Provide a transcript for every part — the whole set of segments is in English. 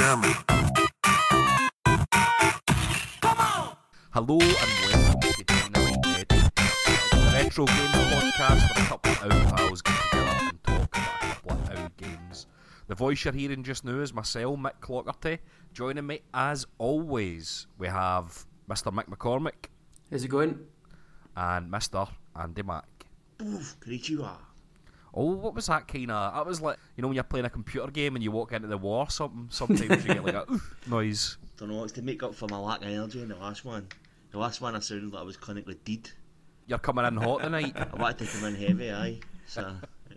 Hello and welcome to Dynamite Eddie, the retro games podcast where a couple of old pals get together and talk about a couple of old games. The voice you're hearing just now is myself, Mick Clockerty. Joining me, as always, we have Mr. Mick McCormick. How's it going? And Mr. Andy Mack. Oof, konnichiwa. Oh, what was that kind of... That was like, you know, when you're playing a computer game and you walk into the war or something, sometimes you get like a oof noise. Don't know, it's to make up for my lack of energy in the last one. The last one I sounded like I was clinically dead. You're coming in hot tonight. I wanted to come in heavy, aye. So,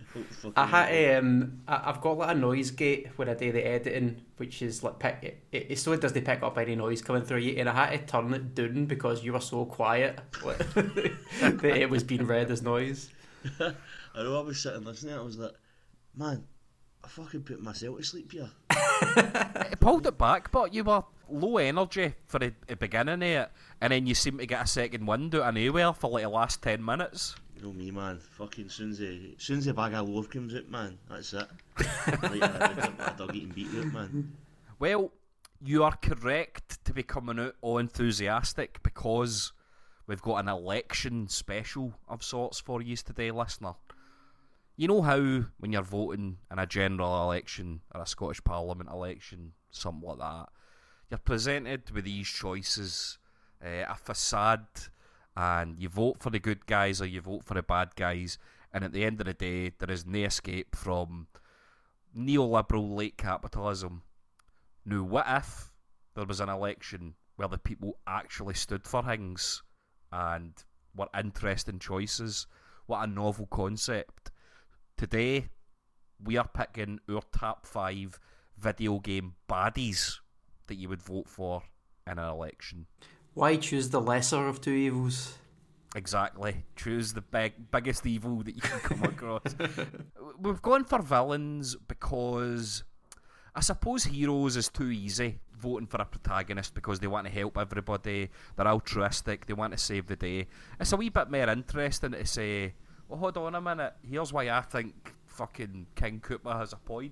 I had I've got like a noise gate when I do the editing, which is like it so it doesn't pick up any noise coming through you, and I had to turn it down because you were so quiet that it was being read as noise. I know, I was sitting listening, I was like, man, I fucking put myself to sleep here. It pulled it back, but you were low energy for the beginning of it, and then you seem to get a second wind out of nowhere for like the last 10 minutes. You know me, man, fucking soon as the bag of loaf comes out, man, that's it. Like a dog eating beetroot, man. Well, you are correct to be coming out all enthusiastic because we've got an election special of sorts for you today, listener. You know how when you're voting in a general election or a Scottish Parliament election, something like that, you're presented with these choices, a facade, and you vote for the good guys or you vote for the bad guys, and at the end of the day, there is no escape from neoliberal late capitalism. Now, what if there was an election where the people actually stood for things and were interesting choices? What a novel concept. Today, we are picking our top 5 video game baddies that you would vote for in an election. Why choose the lesser of two evils? Exactly. Choose the biggest evil that you can come across. We've gone for villains because I suppose heroes is too easy, voting for a protagonist because they want to help everybody, they're altruistic, they want to save the day. It's a wee bit more interesting to say, well, hold on a minute, here's why I think fucking King Koopa has a point.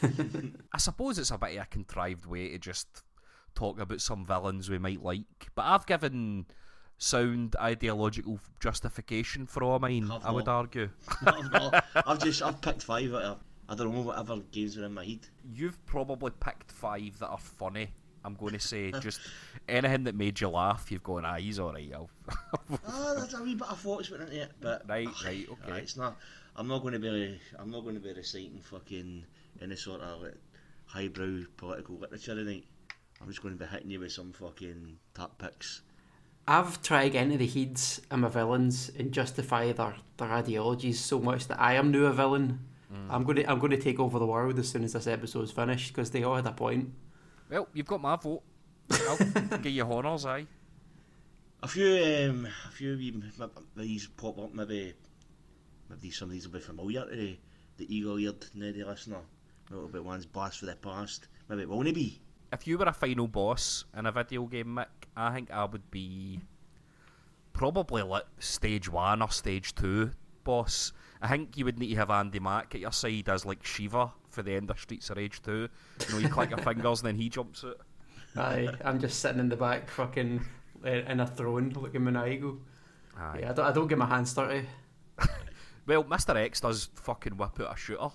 I suppose it's a bit of a contrived way to just talk about some villains we might like, but I've given sound ideological justification for all mine, I would argue. No, I've picked 5 out of, I don't know, whatever games are in my head. You've probably picked 5 that are funny. I'm going to say just anything that made you laugh. You've gone, he's alright. There's a wee bit of thoughts went into it, but right, okay. It's not. I'm not going to be reciting fucking any sort of like, highbrow political literature tonight. I'm just going to be hitting you with some fucking top picks. I've tried to get into the heads of my villains and justify their ideologies so much that I am now a villain. I'm going to take over the world as soon as this episode's finished because they all had a point. Well, you've got my vote. I'll give you honours, aye. A few these pop up. Maybe some of these will be familiar to the eagle-eared nerdy listener. A little bit one's blast for the past. Maybe it won't be. If you were a final boss in a video game, Mick, I think I would be probably like stage 1 or stage 2 boss. I think you would need to have Andy Mack at your side as like Shiva for the end of Streets of Rage 2. You know, you click your fingers and then he jumps out. Aye, I'm just sitting in the back fucking in a throne looking maniacal. Aye. Yeah, I don't get my hands dirty. Well, Mr. X does fucking whip out a shooter.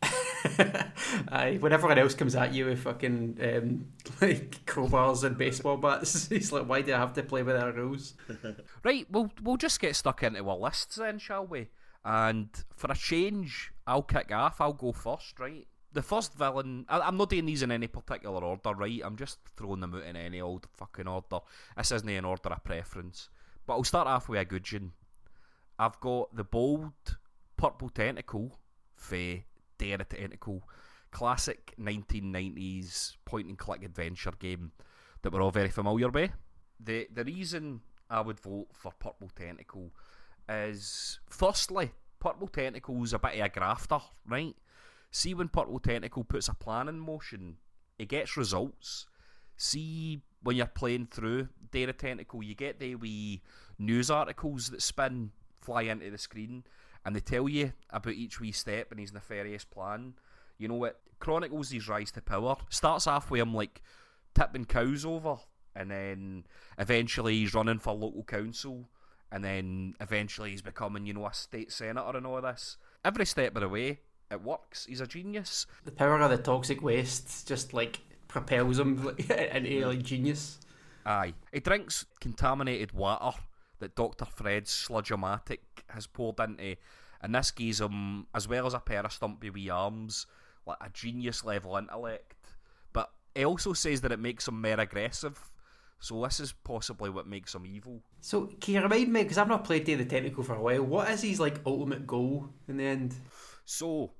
Aye, when everyone else comes at you with fucking like crowbars and baseball bats, he's like, why do I have to play with our rules? Right, we'll just get stuck into our lists then, shall we? And for a change, I'll kick off. I'll go first, right? The first villain, I'm not doing these in any particular order, right? I'm just throwing them out in any old fucking order. This isn't an order of preference. But I'll start off with a good one. I've got the bold purple tentacle for Day of the Tentacle, classic 1990s point-and-click adventure game that we're all very familiar with. The reason I would vote for Purple Tentacle is, firstly, Purple Tentacle's a bit of a grafter, right? See, when Purple Tentacle puts a plan in motion, it gets results. See, when you're playing through Day of the Tentacle, you get the wee news articles that fly into the screen, and they tell you about each wee step in his nefarious plan. You know, it chronicles his rise to power. Starts off with him like tipping cows over, and then eventually he's running for local council, and then eventually he's becoming, you know, a state senator and all this. Every step of the way, it works. He's a genius. The power of the toxic waste just like propels him into like genius. Aye. He drinks contaminated water that Dr. Fred's Sludge-O-Matic has poured into, and this gives him, as well as a pair of stumpy wee arms, like a genius level intellect. But he also says that it makes him more aggressive, so this is possibly what makes him evil. So can you remind me, because I've not played Day of the Tentacle for a while, what is his like ultimate goal in the end? So,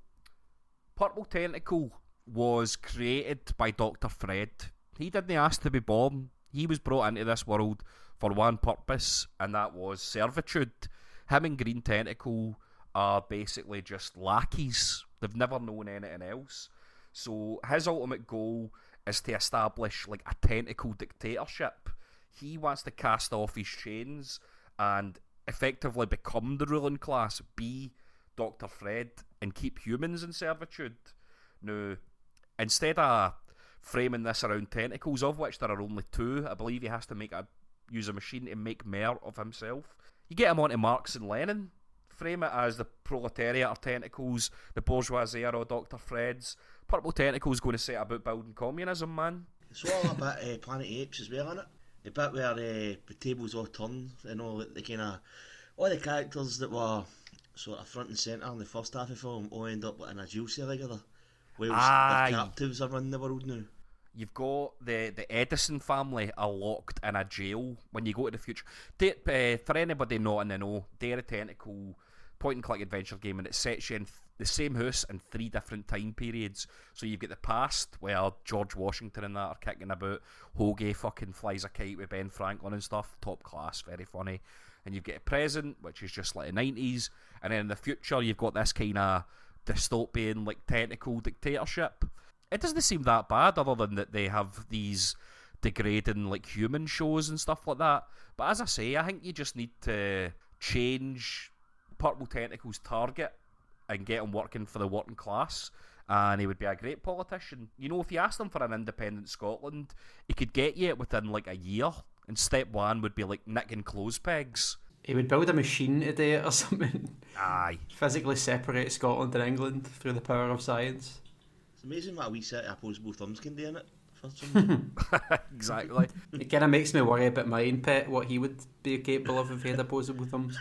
Purple Tentacle was created by Dr. Fred. He didn't ask to be born. He was brought into this world for one purpose, and that was servitude. Him and Green Tentacle are basically just lackeys. They've never known anything else. So his ultimate goal is to establish like a tentacle dictatorship. He wants to cast off his chains and effectively become the ruling class, be Dr. Fred, and keep humans in servitude. Now, instead of framing this around tentacles, of which there are only two, I believe he has to use a machine to make more of himself. You get him onto Marx and Lenin, frame it as the proletariat are tentacles, the bourgeoisie are all Dr. Fred's. Purple Tentacle's going to set about building communism, man. It's all about Planet of the Apes as well, isn't it? The bit where the tables all turn, you know, the kind of all the characters that were sort of front and centre in the first half of the film all end up in a jail cell together, whilst their captives are running the world now. You've got the Edison family are locked in a jail when you go to the future. For anybody not in the know, Day of the Tentacle point and click adventure game, and it sets you in the same house in 3 different time periods. So you've got the past where George Washington and that are kicking about, Hoagie fucking flies a kite with Ben Franklin and stuff, top class, very funny. And you've got the present, which is just like the 90s, and then in the future you've got this kind of dystopian like tentacle dictatorship. It doesn't seem that bad, other than that they have these degrading like human shows and stuff like that. But as I say, I think you just need to change Purple Tentacle's target and get him working for the working class, and he would be a great politician. You know, if you asked him for an independent Scotland, he could get you it within like a year, and step one would be like nicking clothes pegs. He would build a machine to do it or something. Aye. Physically separate Scotland and England through the power of science. It's amazing what a wee set of opposable thumbs can do in it. For some Exactly. It kind of makes me worry about mine, Pet, what he would be capable of if he had opposable thumbs.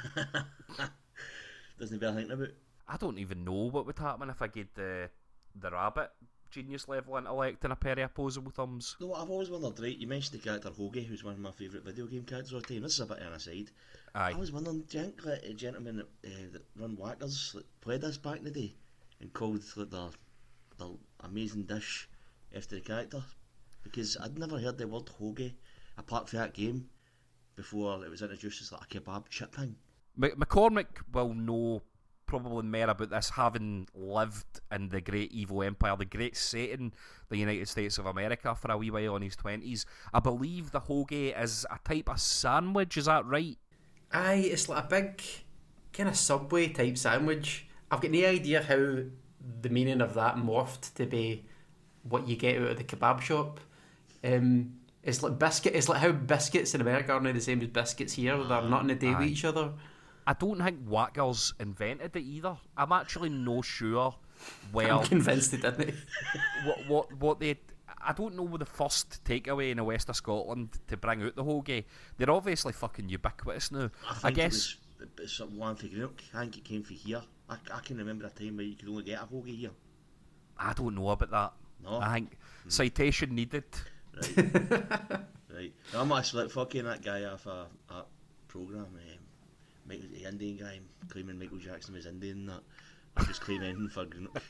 Doesn't bear thinking about. I don't even know what would happen if I get the rabbit genius level intellect and a pair of opposable thumbs. No, I've always wondered, right, you mentioned the character Hoagie, who's one of my favourite video game characters of the time. This is a bit of an aside. Aye. I was wondering, do you think that gentlemen that run Whackers played this back in the day and called like their amazing dish after the character? Because I'd never heard the word Hoagie apart from that game before it was introduced as like a kebab chip thing. McCormick will know probably more about this, having lived in the great evil empire, the great Satan, the United States of America, for a wee while in his 20s. I believe the hoagie is a type of sandwich, is that right? Aye, it's like a big kind of Subway type sandwich. I've got no idea how the meaning of that morphed to be what you get out of the kebab shop. It's like biscuit. It's like how biscuits in America are now the same as biscuits here. They're not in a day with each other. I don't think Whackers invented it either. I'm actually no sure. Well, I'm convinced they didn't. what they... I don't know the first takeaway in the west of Scotland to bring out the hoagie. They're obviously fucking ubiquitous now. I guess it was one for Greenock. I think it came from here. I can remember a time where you could only get a hoagie here. I don't know about that. No. I think citation needed. Right. Right. I'm actually like fucking that guy off a programme. The Indian guy claiming Michael Jackson was Indian and that. I just claim anything for Greenock.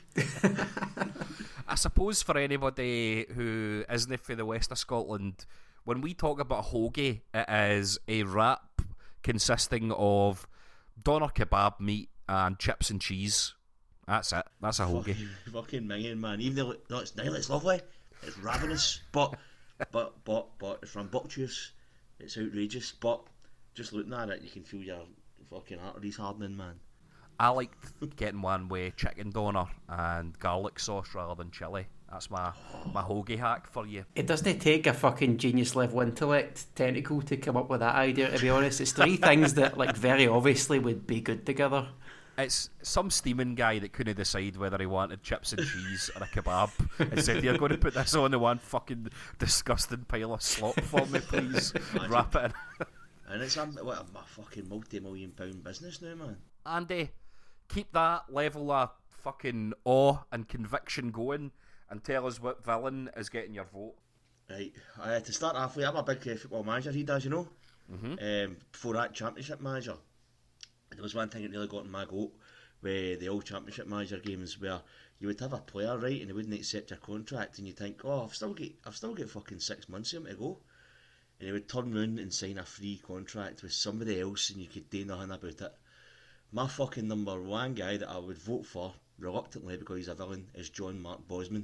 I suppose for anybody who isn't for the west of Scotland, when we talk about a hoagie, it is a wrap consisting of doner kebab meat and chips and cheese. That's it. That's a hoagie. Fucking minging, man. Even though it's nice, it's lovely, it's ravenous, but it's rambunctious, it's outrageous, but just looking at it, you can feel your fucking arteries hardening, man. I liked getting one with chicken doner and garlic sauce rather than chili. That's my hoagie hack for you. It doesn't take a fucking genius level intellect tentacle to come up with that idea, to be honest. It's three things that, like, very obviously would be good together. It's some steaming guy that couldn't decide whether he wanted chips and cheese or a kebab and said, "You're going to put this on the one fucking disgusting pile of slop for me, please." Wrap it in. And it's a fucking multi-million-pound business now, man. Andy, keep that level of fucking awe and conviction going and tell us what villain is getting your vote. Right, to start off with, I'm a big football manager, he does, you know. Before that, championship manager. There was one thing that really got in my goat with the old championship manager games where you would have a player, right, and they wouldn't accept your contract, and you think, oh, I've still got fucking 6 months of him to go. And he would turn round and sign a free contract with somebody else, and you could do nothing about it. My fucking number one guy that I would vote for, reluctantly because he's a villain, is John Mark Bosman.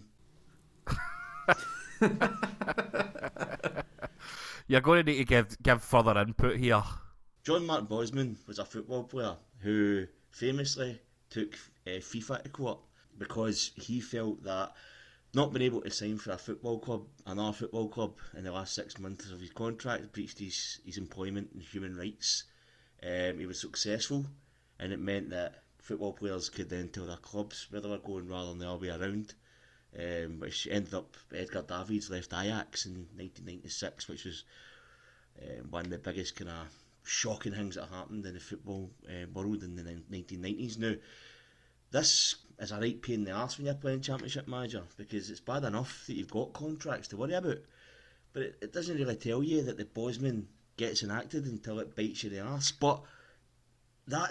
You're going to need to give further input here. John Mark Bosman was a football player who famously took FIFA to court because he felt that not being able to sign for another football club in the last 6 months of his contract breached his employment and human rights. He was successful, and it meant that football players could then tell their clubs where they were going rather than the other way around, which ended up Edgar Davids left Ajax in 1996, which was one of the biggest kind of shocking things that happened in the football world in the 1990s. Now, this is a right pain in the arse when you're playing Championship Manager, because it's bad enough that you've got contracts to worry about, but it doesn't really tell you that the Bosman gets enacted until it bites you in the arse. But that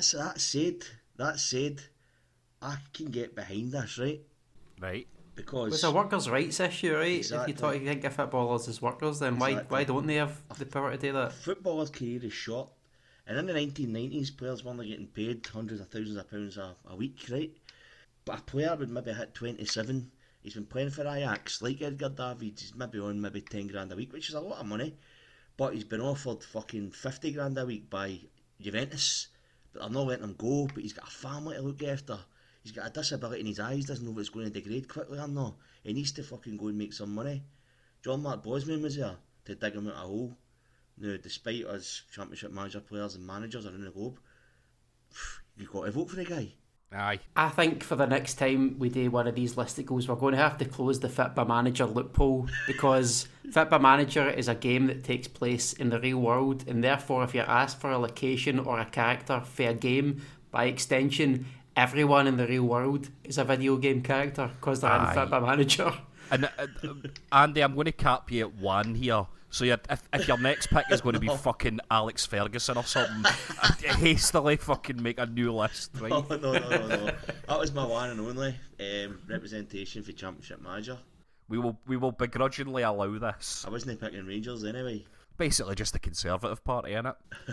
said, I can get behind this, right? Right. Because it's a workers' rights issue, right? Exactly. If you think of footballers as workers, then why don't they have the power to do that? Footballers' career is short, and in the 1990s, players weren't getting paid hundreds of thousands of pounds a week, right? But a player would maybe hit 27. He's been playing for Ajax, like Edgar Davids. He's maybe on 10 grand a week, which is a lot of money. But he's been offered fucking 50 grand a week by Juventus, but they're not letting him go. But he's got a family to look after. He's got a disability in his eyes, doesn't know if it's going to degrade quickly or not. He needs to fucking go and make some money. John Mark Bosman was there to dig him out a hole. Now, despite us Championship Manager players and managers around the globe, you've got to vote for the guy. Aye. I think for the next time we do one of these listicles, we're going to have to close the Fitba Manager loophole, because Fitba Manager is a game that takes place in the real world, and therefore if you're asked for a location or a character for a game, by extension, everyone in the real world is a video game character because they're in Fitba Manager. And Andy, I'm going to cap you at one here. So if your next pick is going to be fucking Alex Ferguson or something, hastily fucking make a new list, right? No. That was my one and only representation for Championship Manager. We will begrudgingly allow this. I wasn't picking Rangers anyway. Basically just the Conservative Party, innit?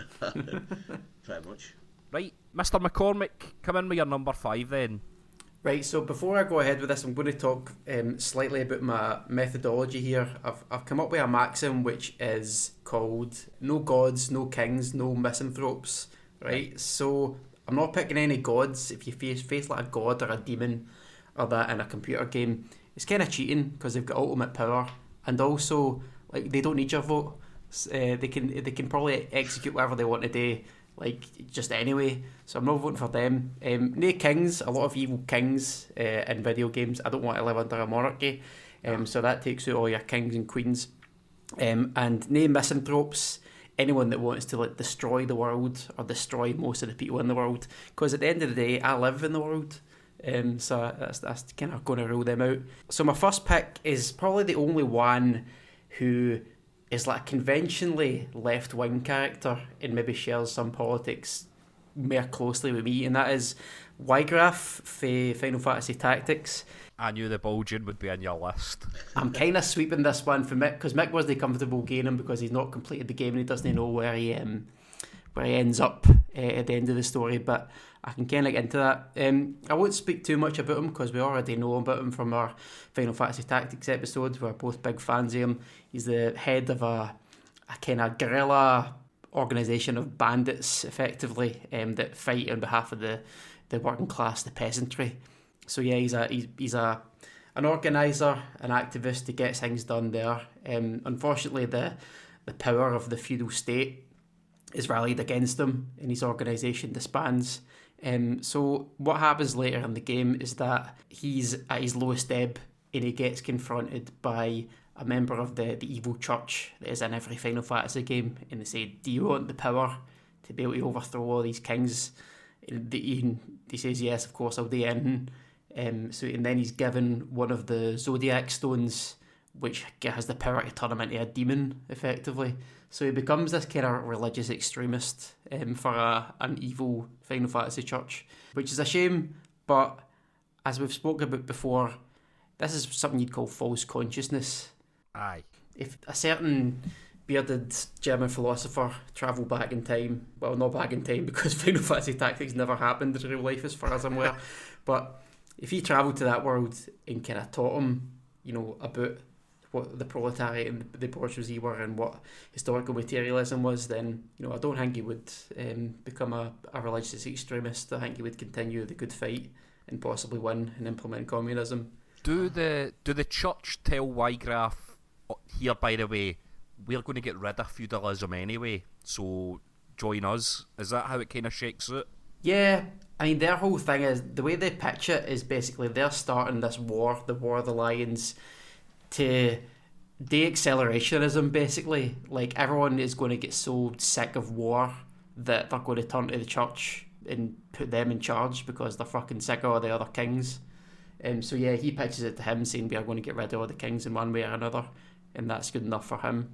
Pretty much. Right, Mr. McCormick, come in with your number 5 then. Right, so before I go ahead with this, I'm going to talk slightly about my methodology here. I've come up with a maxim which is called no gods, no kings, no misanthropes. Right, so I'm not picking any gods. If you face like a god or a demon or that in a computer game, it's kind of cheating because they've got ultimate power, and also like they don't need your vote. They can probably execute whatever they want to do, like just anyway, so I'm not voting for them. No kings, a lot of evil kings in video games. I don't want to live under a monarchy, so that takes out all your kings and queens. And no misanthropes, anyone that wants to like destroy the world or destroy most of the people in the world, because at the end of the day I live in the world. So that's kind of going to rule them out. So my first pick is probably the only one who is like a conventionally left-wing character and maybe shares some politics more closely with me, and that is Wygraf for Final Fantasy Tactics. I knew the Bulgin would be on your list. I'm kind of sweeping this one for Mick, because Mick wasn't comfortable gaining because he's not completed the game and he doesn't know where he ends up at the end of the story, but I can kind of get into that. I won't speak too much about him because we already know about him from our Final Fantasy Tactics episode. We're both big fans of him. He's the head of a kind of guerrilla organisation of bandits, effectively, that fight on behalf of the the working class, the peasantry. So yeah, he's an organiser, an activist who gets things done there. Unfortunately, the power of the feudal state is rallied against him, and his organisation disbands. So what happens later in the game is that he's at his lowest ebb, and he gets confronted by a member of the evil church that is in every Final Fantasy game, and they say, "Do you want the power to be able to overthrow all these kings?" And he says, "Yes, of course, I'll do anything." And then he's given one of the Zodiac stones, which has the power to turn him into a demon, effectively. So he becomes this kind of religious extremist for an evil Final Fantasy church, which is a shame, but as we've spoken about before, this is something you'd call false consciousness. Aye. If a certain bearded German philosopher travelled back in time, well, not back in time because Final Fantasy Tactics never happened in real life as far as I'm aware, but if he travelled to that world and kind of taught him, about what the proletariat and the bourgeoisie were and what historical materialism was, then, I don't think he would become a religious extremist. I think he would continue the good fight and possibly win and implement communism. Do the church tell Wygraf, here, by the way, we're going to get rid of feudalism anyway, so join us? Is that how it kind of shakes out? Yeah, I mean, their whole thing is, the way they pitch it is basically they're starting this war, the War of the Lions, to de-accelerationism, basically. Like, everyone is going to get so sick of war that they're going to turn to the church and put them in charge because they're fucking sick of all the other kings. So yeah, he pitches it to him saying we are going to get rid of all the kings in one way or another, and that's good enough for him.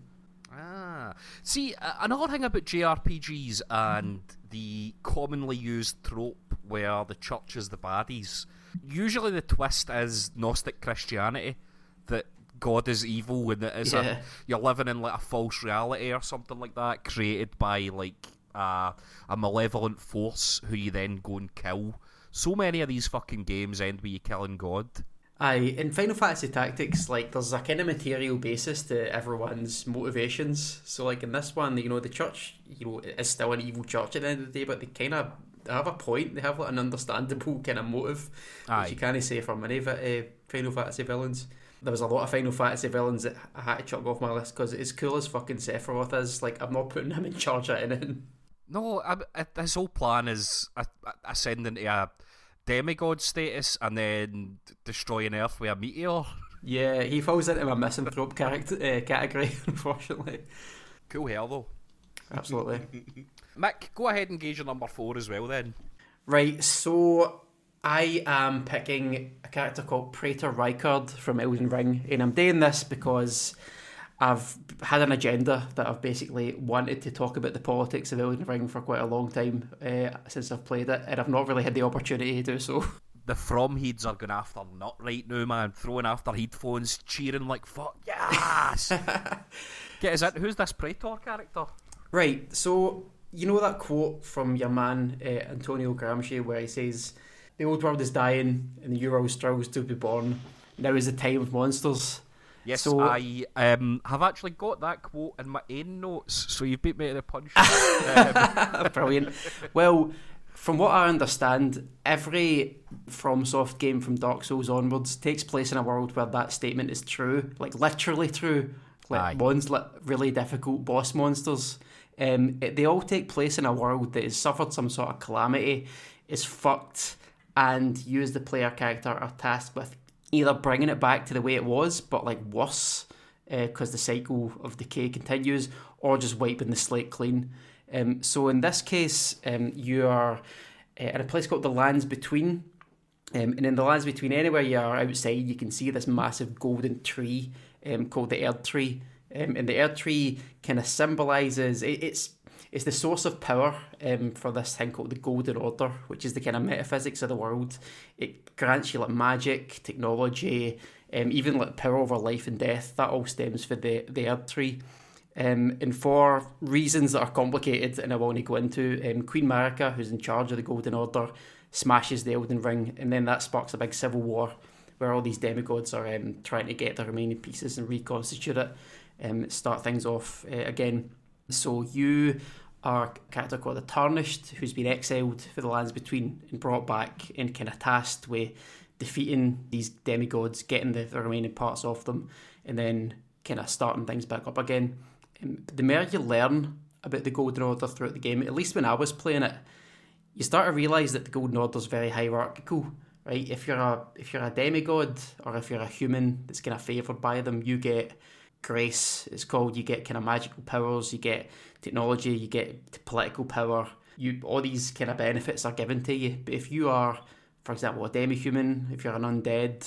See, another thing about JRPGs and the commonly used trope where the church is the baddies, usually the twist is Gnostic Christianity, that God is evil and that is you're living in like a false reality or something like that, created by like a malevolent force who you then go and kill. So many of these fucking games end with you killing God. Aye, in Final Fantasy Tactics, like, there's a kind of material basis to everyone's motivations. So, like, in this one, the church, is still an evil church at the end of the day, but they have a point. They have, like, an understandable kind of motive, which you can't say for many Final Fantasy villains. There was a lot of Final Fantasy villains that I had to chuck off my list because as cool as fucking Sephiroth is, like, I'm not putting him in charge of anything. No, his whole plan is ascending to a demigod status and then destroying Earth with a meteor. Yeah, he falls into my misanthrope category, unfortunately. Cool hair, though. Absolutely. Mick, go ahead and gauge your number 4 as well, then. Right, so I am picking a character called Praetor Rykard from Elden Ring, and I'm doing this because I've had an agenda that I've basically wanted to talk about the politics of Elden Ring for quite a long time since I've played it, and I've not really had the opportunity to do so. The Fromheads are going after nut right now, man. Throwing after headphones, cheering like, fuck, yes! Get us in. Who's this Praetor character? Right, so you know that quote from your man Antonio Gramsci where he says, "The old world is dying and the new world struggles to be born. Now is the time of monsters." Yes, so, I have actually got that quote in my own notes, so you've beat me to the punch. Brilliant. Well, from what I understand, every FromSoft game from Dark Souls onwards takes place in a world where that statement is true, like literally true. Like really difficult boss monsters. They all take place in a world that has suffered some sort of calamity, is fucked, and you as the player character are tasked with either bringing it back to the way it was, but like worse, because the cycle of decay continues, or just wiping the slate clean. So in this case, you are in a place called the Lands Between, and in the Lands Between, anywhere you are outside, you can see this massive golden tree called the Erd Tree, and the Erd Tree kind of symbolises it's the source of power for this thing called the Golden Order, which is the kind of metaphysics of the world. It grants you like magic, technology, even like power over life and death. That all stems from the Erd Tree. And for reasons that are complicated and I won't go into, Queen Marika, who's in charge of the Golden Order, smashes the Elden Ring, and then that sparks a big civil war where all these demigods are trying to get the remaining pieces and reconstitute it, start things off again. So you are a character called the Tarnished, who's been exiled for the Lands Between and brought back and kind of tasked with defeating these demigods, getting the remaining parts of them, and then kind of starting things back up again. The more you learn about the Golden Order throughout the game, at least when I was playing it, you start to realise that the Golden Order is very hierarchical, right? If you're a demigod or if you're a human that's kind of favoured by them, you get grace, it's called. You get kind of magical powers, you get technology, you get political power. All these kind of benefits are given to you. But if you are, for example, a demi-human, if you're an undead,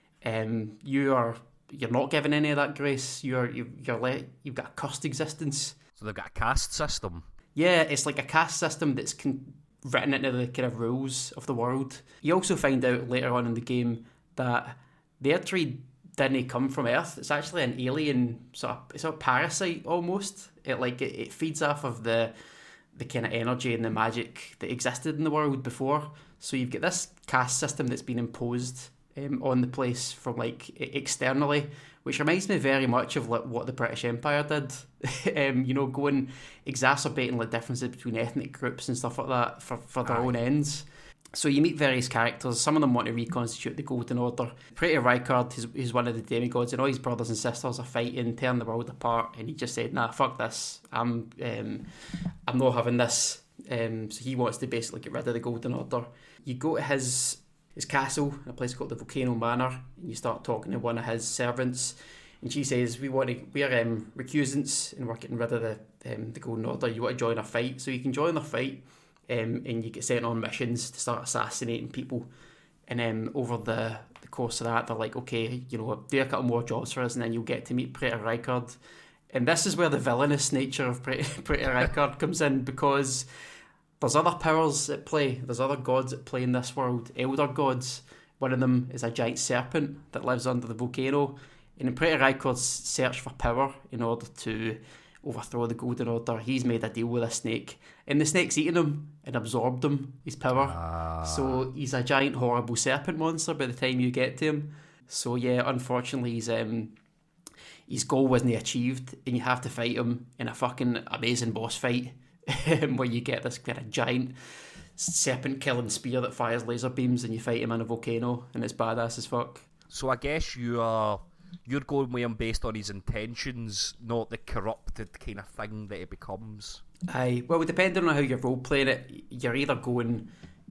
you're not given any of that grace. You've got a cursed existence. So they've got a caste system. Yeah, it's like a caste system that's written into the kind of rules of the world. You also find out later on in the game that the Erdtree didn't come from Earth. It's actually an alien sort of parasite almost. It feeds off of the kind of energy and the magic that existed in the world before. So you've got this caste system that's been imposed on the place from externally, which reminds me very much of what the British Empire did. Going exacerbating differences between ethnic groups and stuff like that for their own ends. So you meet various characters. Some of them want to reconstitute the Golden Order. Praetor Rykard is one of the demigods, and all his brothers and sisters are fighting, tearing the world apart. And he just said, "Nah, fuck this. I'm not having this." So he wants to basically get rid of the Golden Order. You go to his castle, a place called the Volcano Manor, and you start talking to one of his servants. And she says, we're recusants, and we're getting rid of the Golden Order. You want to join our fight? So you can join their fight. And you get sent on missions to start assassinating people. And over the course of that, they're like, okay, do a couple more jobs for us, and then you'll get to meet Praetor Rykard. And this is where the villainous nature of Praetor Rykard comes in, because there's other powers at play. There's other gods at play in this world, elder gods. One of them is a giant serpent that lives under the volcano. And in Praetor Rykard's search for power in order to overthrow the Golden Order, he's made a deal with a snake, and the snake's eaten him and absorbed him, his power. So he's a giant horrible serpent monster by the time you get to him. So yeah, unfortunately his goal wasn't achieved, and you have to fight him in a fucking amazing boss fight where you get this kind of giant serpent killing spear that fires laser beams, and you fight him in a volcano, and it's badass as fuck. So I guess you're going with him based on his intentions, not the corrupted kind of thing that he becomes. Aye, well, depending on how you're role-playing it, you're either going,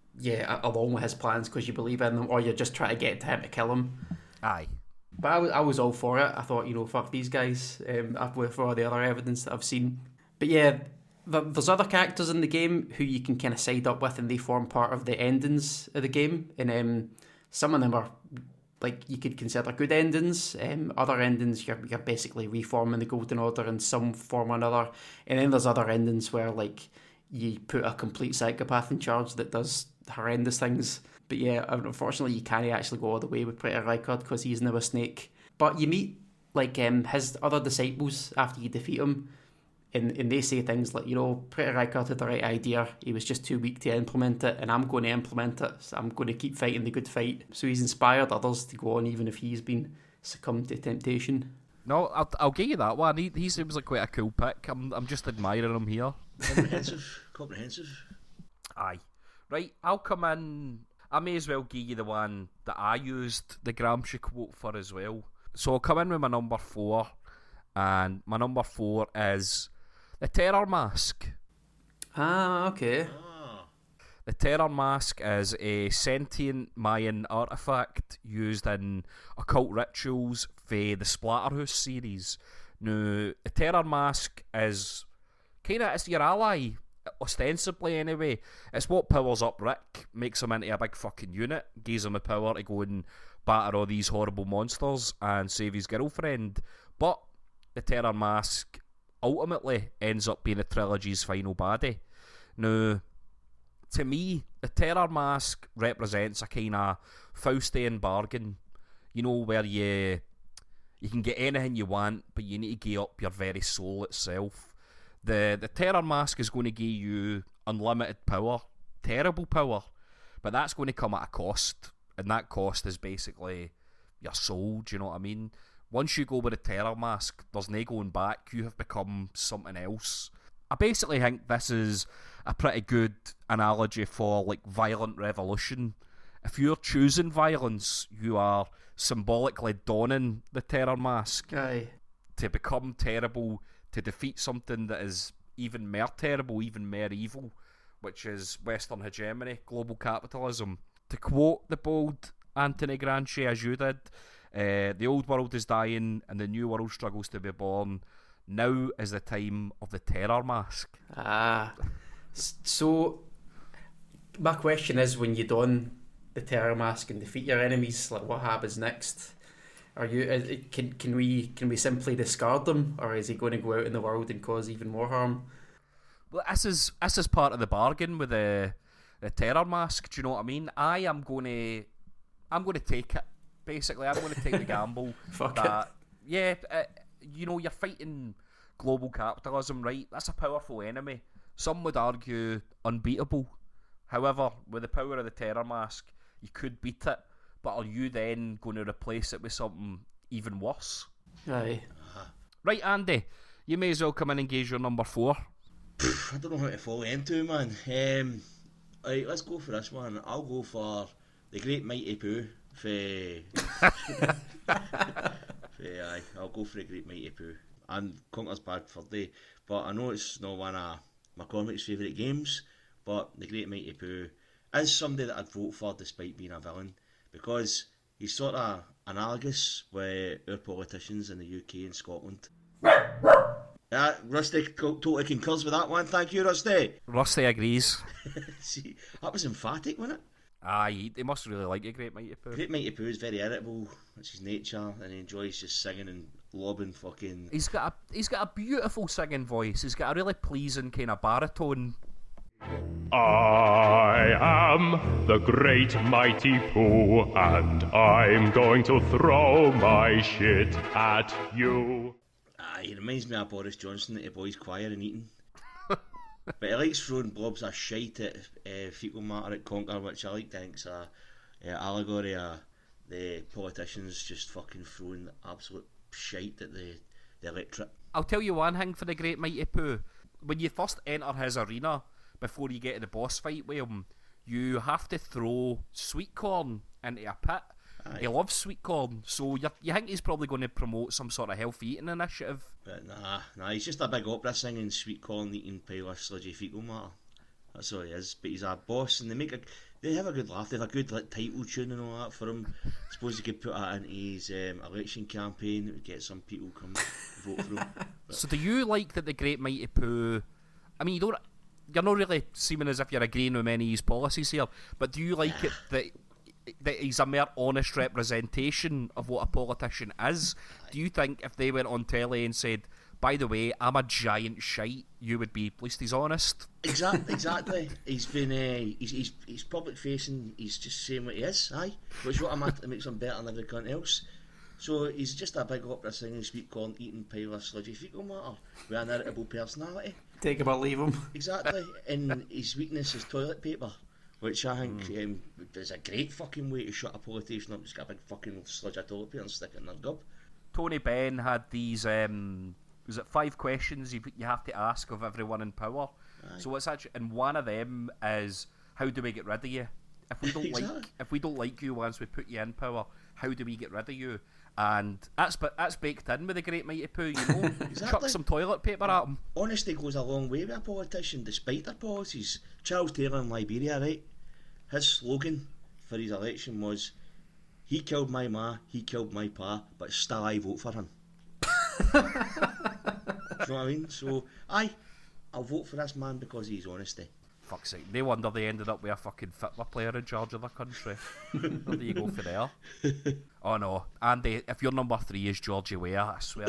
along with his plans because you believe in them, or you're just trying to get to him to kill him. Aye. But I was all for it. I thought, fuck these guys, for all the other evidence that I've seen. But yeah, there's other characters in the game who you can kind of side up with, and they form part of the endings of the game. And some of them are, you could consider good endings. Other endings, you're basically reforming the Golden Order in some form or another. And then there's other endings where, you put a complete psychopath in charge that does horrendous things. But yeah, unfortunately, you can't actually go all the way with Praetor Rykard because he's now a snake. But you meet, his other disciples after you defeat him. And they say things like, Praetor Rykard had the right idea, he was just too weak to implement it, and I'm going to implement it, so I'm going to keep fighting the good fight. So he's inspired others to go on, even if he's been succumbed to temptation. No, I'll give you that one. He seems like quite a cool pick. I'm just admiring him here. Comprehensive. Aye. Right, I'll come in. I may as well give you the one that I used the Gramsci quote for as well. So I'll come in with my number 4, and my number 4 is the Terror Mask. Ah, okay. The Terror Mask is a sentient Mayan artifact used in occult rituals for the Splatterhouse series. Now, the Terror Mask is it's your ally, ostensibly anyway. It's what powers up Rick, makes him into a big fucking unit, gives him the power to go and batter all these horrible monsters and save his girlfriend. But the Terror Mask ultimately ends up being the trilogy's final baddie. Now, to me, the Terror Mask represents a kind of Faustian bargain, where you can get anything you want, but you need to give up your very soul itself. The Terror Mask is going to give you unlimited power, terrible power, but that's going to come at a cost, and that cost is basically your soul, do you know what I mean? Once you go with the Terror Mask, there's no going back. You have become something else. I basically think this is a pretty good analogy for like violent revolution. If you're choosing violence, you are symbolically donning the terror mask Aye. to become terrible, to defeat something that is even more terrible, even more evil, which is Western hegemony, global capitalism. To quote the bold Anthony Gramsci, as you did, the old world is dying and the new world struggles to be born. Now is the time of the terror mask. So my question is, when you don the terror mask and defeat your enemies, like, what happens next? Are you can we simply discard them, or is he going to go out in the world and cause even more harm? Well, this is part of the bargain with the terror mask. Do you know what I mean? I'm going to take it. Basically, I'm going to take the gamble. Fuck that, yeah, you're fighting global capitalism, right? That's a powerful enemy. Some would argue unbeatable. However, with the power of the terror mask, you could beat it. But are you then going to replace it with something even worse? Aye. Right, Andy, you may as well come in and engage your number 4. I don't know how to fall into, man. Right, let's go for this one. I'll go for the Great Mighty Pooh. Aye, I'll go for the Great Mighty Pooh. And Conker's Bad Fur Day. But I know it's not one of McCormick's favourite games, but the Great Mighty Pooh is somebody that I'd vote for despite being a villain, because he's sort of analogous with our politicians in the UK and Scotland. Rusty totally concurs with that one. Thank you, Rusty. Rusty agrees. See, that was emphatic, wasn't it? Aye, he must really like a Great Mighty Pooh. Great Mighty Pooh is very irritable. It's his nature, and he enjoys just singing and lobbing fucking. He's got a beautiful singing voice. He's got a really pleasing kind of baritone. I am the Great Mighty Pooh, and I'm going to throw my shit at you. He reminds me of Boris Johnson at the boys' choir in Eton. But he likes throwing blobs of shite at fecal matter at Conker, which I like to think's a allegory of the politicians just fucking throwing absolute shite at the electorate. I'll tell you one thing for the Great Mighty Pooh. When you first enter his arena, before you get to the boss fight with him, you have to throw sweet corn into a pit. Aye. He loves sweet corn, so you think he's probably going to promote some sort of healthy eating initiative? But nah, he's just a big opera singing, sweet corn eating pile of sludgy fecal matter. That's all he is. But he's a boss, and they have a good laugh. They have a good title tune and all that for him. I suppose he could put that into his election campaign. It would get some people come vote for him. But so do you like that the Great Mighty Pooh? I mean, you're not really seeming as if you're agreeing with many of his policies here, but do you like it that he's a more honest representation of what a politician is? Do you think if they went on telly and said, by the way, I'm a giant shite, you would be, at least he's honest? Exactly. He's been he's public facing. He's just saying what he is, which is what makes him better than everyone else. So he's just a big opera singing, sweet corn eating pile of sludgy fecal matter with an irritable personality. Take him or leave him. Exactly. And his weakness is toilet paper, which I think is a great fucking way to shut a politician up. Just get a big fucking sludge of toilet paper and stick it in their gob. Tony Benn had these, was it 5 questions you have to ask of everyone in power? Aye. So it's actually, and one of them is, how do we get rid of you? If we don't like you once we put you in power, how do we get rid of you? And that's baked in with the Great Mighty Pooh, you know. Exactly. Chuck some toilet paper at him. Honesty goes a long way with a politician, despite their policies. Charles Taylor in Liberia, right? His slogan for his election was, "He killed my ma, he killed my pa, but still I vote for him." Do you know what I mean? So, I'll vote for this man because of his honesty. Fuck's sake, no wonder they ended up with a fucking football player in charge of the country. Where do you go for there? Oh no, Andy, if your number 3 is Georgie Weah, I swear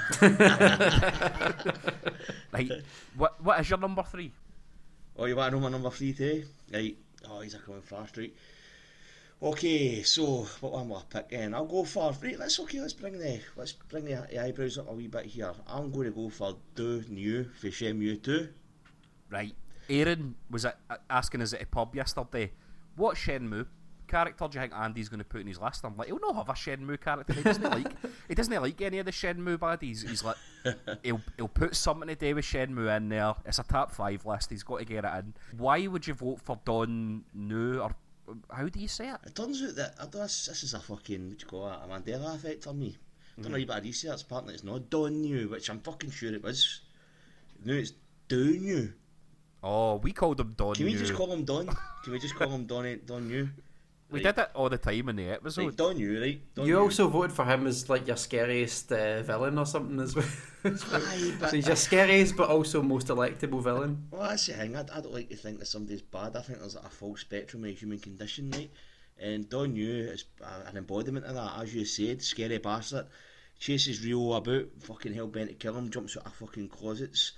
to God. Right, what is your number 3? Oh, you want to know my number 3 today? Right, he's coming fast, right? Okay, so what one will I pick then? I'll go for let's bring the eyebrows up a wee bit here. I'm going to go for Do New for Shenmue 2. Right. Aaron was asking us at a pub yesterday, what Shenmue character do you think Andy's going to put in his list? I'm like, he'll not have a Shenmue character. He doesn't like any of the Shenmue baddies. He's like, he'll put something to do with Shenmue in there. It's a top 5 list. He's got to get it in. Why would you vote for Don New, or how do you say it? It turns out that this is a fucking, what do you call it, a Mandela effect on me. I don't know about research, apparently it's not Don New, which I'm fucking sure it was. No, it's Do New. Oh, we called him Don Can New. we just call him Don? Can we just call him Don New? We did it all the time in the episode. Right, Don New, right? Don You New. also voted for him as like your scariest villain or something as well. Aye, but So he's your scariest but also most electable villain. well, that's the thing. I don't like to think that somebody's bad. I think there's a full spectrum of human condition, right? And Don New is an embodiment of that. As you said, scary bastard. Chases Rio about, fucking hell bent to kill him, jumps out of fucking closets.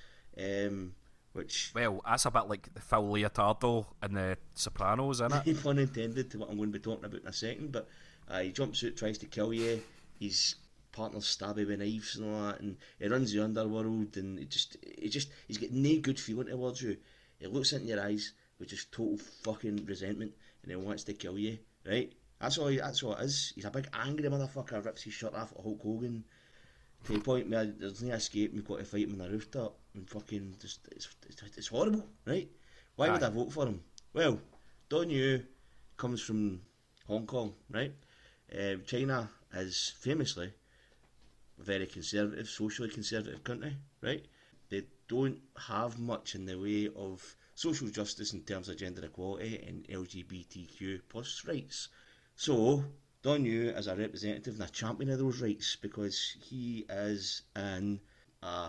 Which, Well, that's a bit like the Phil Leotardo in The Sopranos, isn't it? pun intended to what I'm going to be talking about in a second, but he jumps out, tries to kill you. His partners stab him with knives and all that, and he runs the underworld, and he's got no good feeling towards you. He looks into your eyes with just total fucking resentment, and he wants to kill you, right? That's all it is. He's a big angry motherfucker, rips his shirt off at Hulk Hogan. To the point where there's no escape, we've got to fight him on the rooftop, and fucking just it's horrible, right? Why would I vote for him? Well, Don Yu comes from Hong Kong, right? China is famously a very conservative, socially conservative country, right? They don't have much in the way of social justice in terms of gender equality and LGBTQ plus rights. So Don Yu is a representative and a champion of those rights because he is in a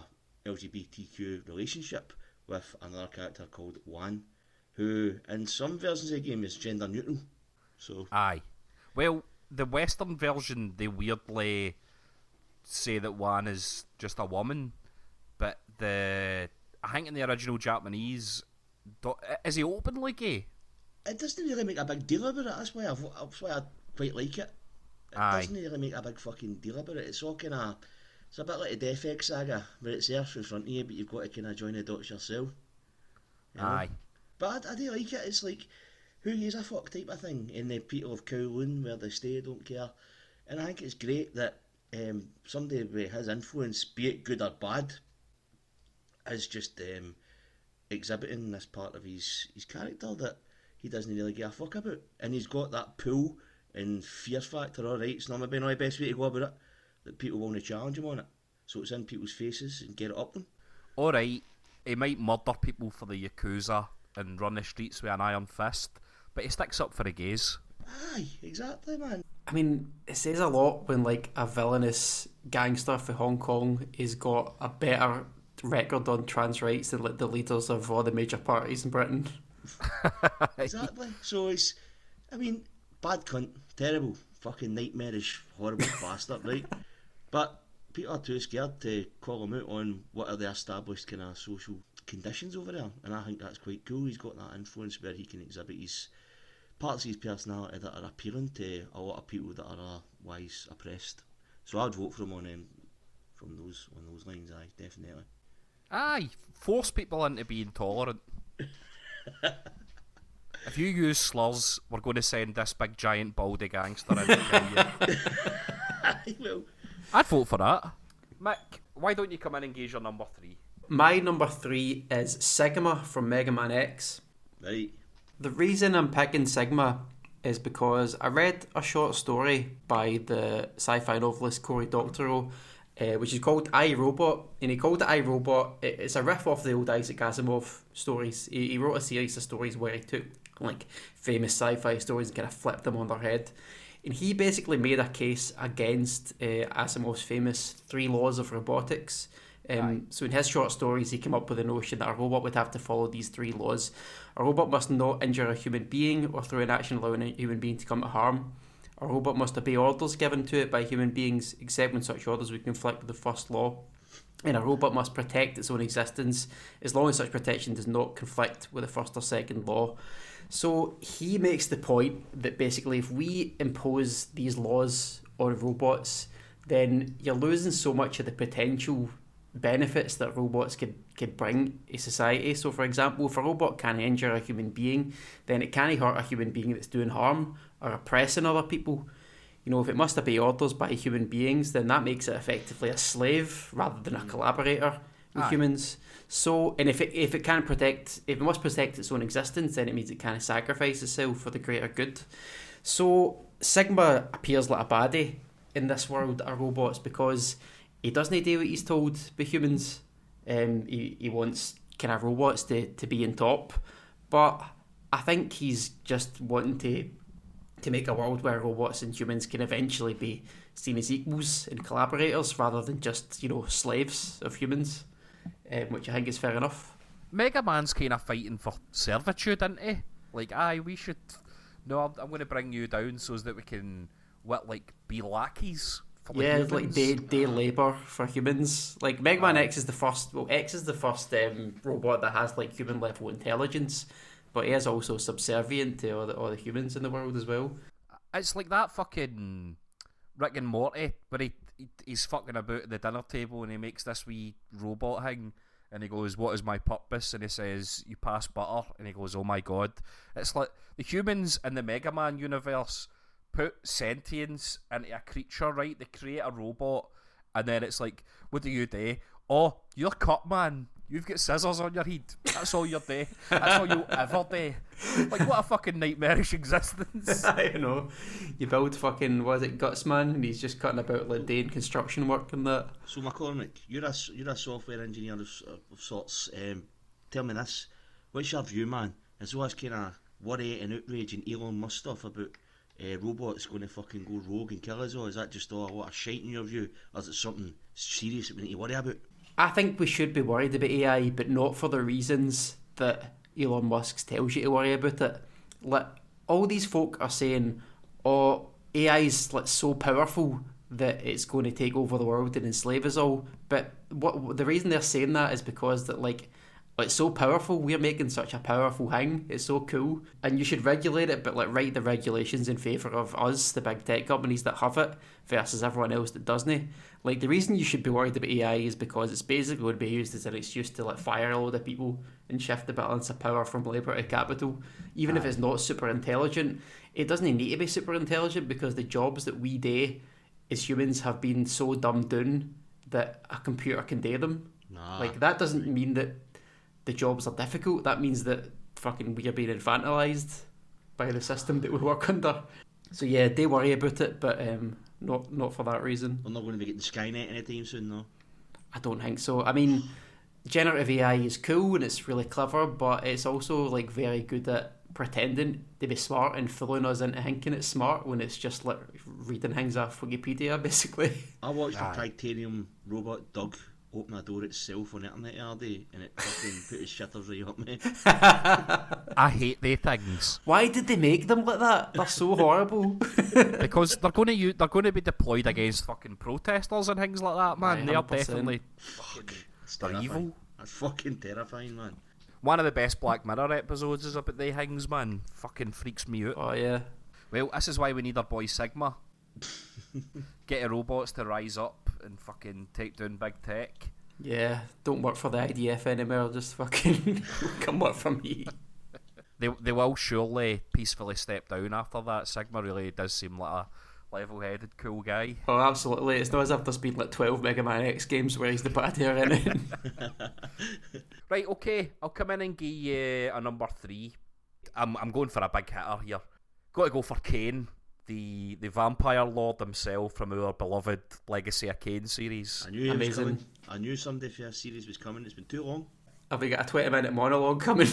LGBTQ relationship with another character called Wan, who in some versions of the game is gender neutral. So Aye. Well, the Western version, they weirdly say that Wan is just a woman, but I think in the original Japanese, is he openly gay? it doesn't really make a big deal about it. That's why I quite like it. It Aye. doesn't really make a big fucking deal about it. It's all kind of, it's a bit like a Death Egg saga, where it's there in front of you, but you've got to kind of join the dots yourself. You know? Aye. But I do like it. It's like, who gives a fuck type of thing in the people of Kowloon where they stay, don't care. And I think it's great that somebody with his influence, be it good or bad, is just exhibiting this part of his character that he doesn't really give a fuck about. And he's got that pull and fear factor, alright, it's not maybe not the best way to go about it, that people want to challenge him on it. So it's in people's faces and get it up them. Alright, he might murder people for the Yakuza and run the streets with an iron fist, but he sticks up for the gays. Aye, exactly, man. I mean, it says a lot when like a villainous gangster for Hong Kong has got a better record on trans rights than like the leaders of all the major parties in Britain. Exactly. So it's, I mean, bad cunt, terrible, fucking nightmarish, horrible bastard, right? But people are too scared to call him out on what are the established kind of social conditions over there, and I think that's quite cool. He's got that influence where he can exhibit his parts of his personality that are appealing to a lot of people that are otherwise oppressed. So I'd vote for him on those lines. Aye, definitely. Aye, force people into being tolerant. If you use slurs, we're going to send this big giant baldy gangster in to kill you. Aye, well, I'd vote for that. Mick, why don't you come in and engage your number 3? My number 3 is Sigma from Mega Man X. right. The reason I'm picking Sigma is because I read a short story by the sci-fi novelist Cory Doctorow, which is called I, Robot, and he called it I, Robot. It's a riff off the old Isaac Asimov stories. He wrote a series of stories where he took like famous sci-fi stories and kind of flipped them on their head. And he basically made a case against Asimov's famous 3 laws of robotics. So in his short stories, he came up with the notion that a robot would have to follow these 3 laws. A robot must not injure a human being or through an action allowing a human being to come to harm. A robot must obey orders given to it by human beings, except when such orders would conflict with the first law. And a robot must protect its own existence, as long as such protection does not conflict with the first or second law. So he makes the point that basically if we impose these laws on robots, then you're losing so much of the potential benefits that robots could bring to society. So for example, if a robot can injure a human being, then it can't hurt a human being that's doing harm. are oppressing other people. You know, if it must obey orders by human beings, then that makes it effectively a slave rather than a collaborator with humans. So, and if it must protect its own existence, then it means it can't sacrifice itself for the greater good. So Sigma appears like a baddie in this world of robots because he doesn't do what he's told by humans. He wants kind of robots to be in top, but I think he's just wanting to make a world where robots and humans can eventually be seen as equals and collaborators rather than just, you know, slaves of humans, which I think is fair enough. Mega Man's kind of fighting for servitude, isn't he? Like, we should... No, I'm going to bring you down so that we can, be lackeys for the humans. Like day labour for humans. Like, Mega Man X is the first... Well, X is the first robot that has, like, human-level intelligence, but he is also subservient to all the humans in the world as well. It's like that fucking Rick and Morty, where he's fucking about at the dinner table and he makes this wee robot thing and he goes, "What is my purpose?" And he says, "You pass butter." And he goes, "Oh my god." It's like the humans in the Mega Man universe put sentience into a creature, right? They create a robot and then it's like, what do? Oh, you're cut, man. You've got scissors on your head. That's all you'll do. That's all you'll ever do. Like, what a fucking nightmarish existence. I don't know. You build fucking, Gutsman, and he's just cutting about like doing construction work and that. So McCormick, you're a software engineer of sorts. Tell me this: what's your view, man? Is all this kind of worry and outrage and Elon Musk stuff about robots going to fucking go rogue and kill us all? Is that just all a lot of shite in your view, or is it something serious that we need to worry about? I think we should be worried about AI, but not for the reasons that Elon Musk tells you to worry about it. Like, all these folk are saying, oh, AI's like so powerful that it's going to take over the world and enslave us all. But the reason they're saying that is because that like it's so powerful. We're making such a powerful thing. It's so cool, and you should regulate it, but like write the regulations in favour of us, the big tech companies that have it, versus everyone else that doesn't. Like, the reason you should be worried about AI is because it's basically going to be used as an excuse to like fire a load of people and shift the balance of power from labour to capital. Even if it's not super intelligent, it doesn't need to be super intelligent because the jobs that we do as humans have been so dumbed down that a computer can do them. Like, that doesn't mean that the jobs are difficult. That means that fucking we are being infantilized by the system that we work under. So yeah, they worry about it, but not for that reason. We're not going to be getting Skynet anytime soon, though. I don't think so. I mean, generative AI is cool and it's really clever, but it's also like very good at pretending to be smart and fooling us into thinking it's smart when it's just like reading things off Wikipedia, basically. I watched a titanium robot Doug open a door itself on the internet the other day, and it fucking put his shitters right up me. I hate they things. Why did they make them like that? They're so horrible. Because they're going to be deployed against fucking protesters and things like that, man. They are definitely they're evil. That's fucking terrifying, man. One of the best Black Mirror episodes is about they things, man. Fucking freaks me out. Oh yeah. Well, this is why we need our boy Sigma. Get the robots to rise up and fucking take down big tech. Yeah, don't work for the IDF anymore, just fucking come work for me. They will surely peacefully step down after that. Sigma really does seem like a level-headed, cool guy. Oh, absolutely. It's not as if there's been like 12 Mega Man X games where he's the bad hair in it. Right, okay. I'll come in and give you a number 3. I'm going for a big hitter here. Got to go for Kane. The vampire lord himself from our beloved Legacy of Kain series. I knew he was coming. I knew someday for a series was coming. It's been too long. Have we got a 20-minute monologue coming?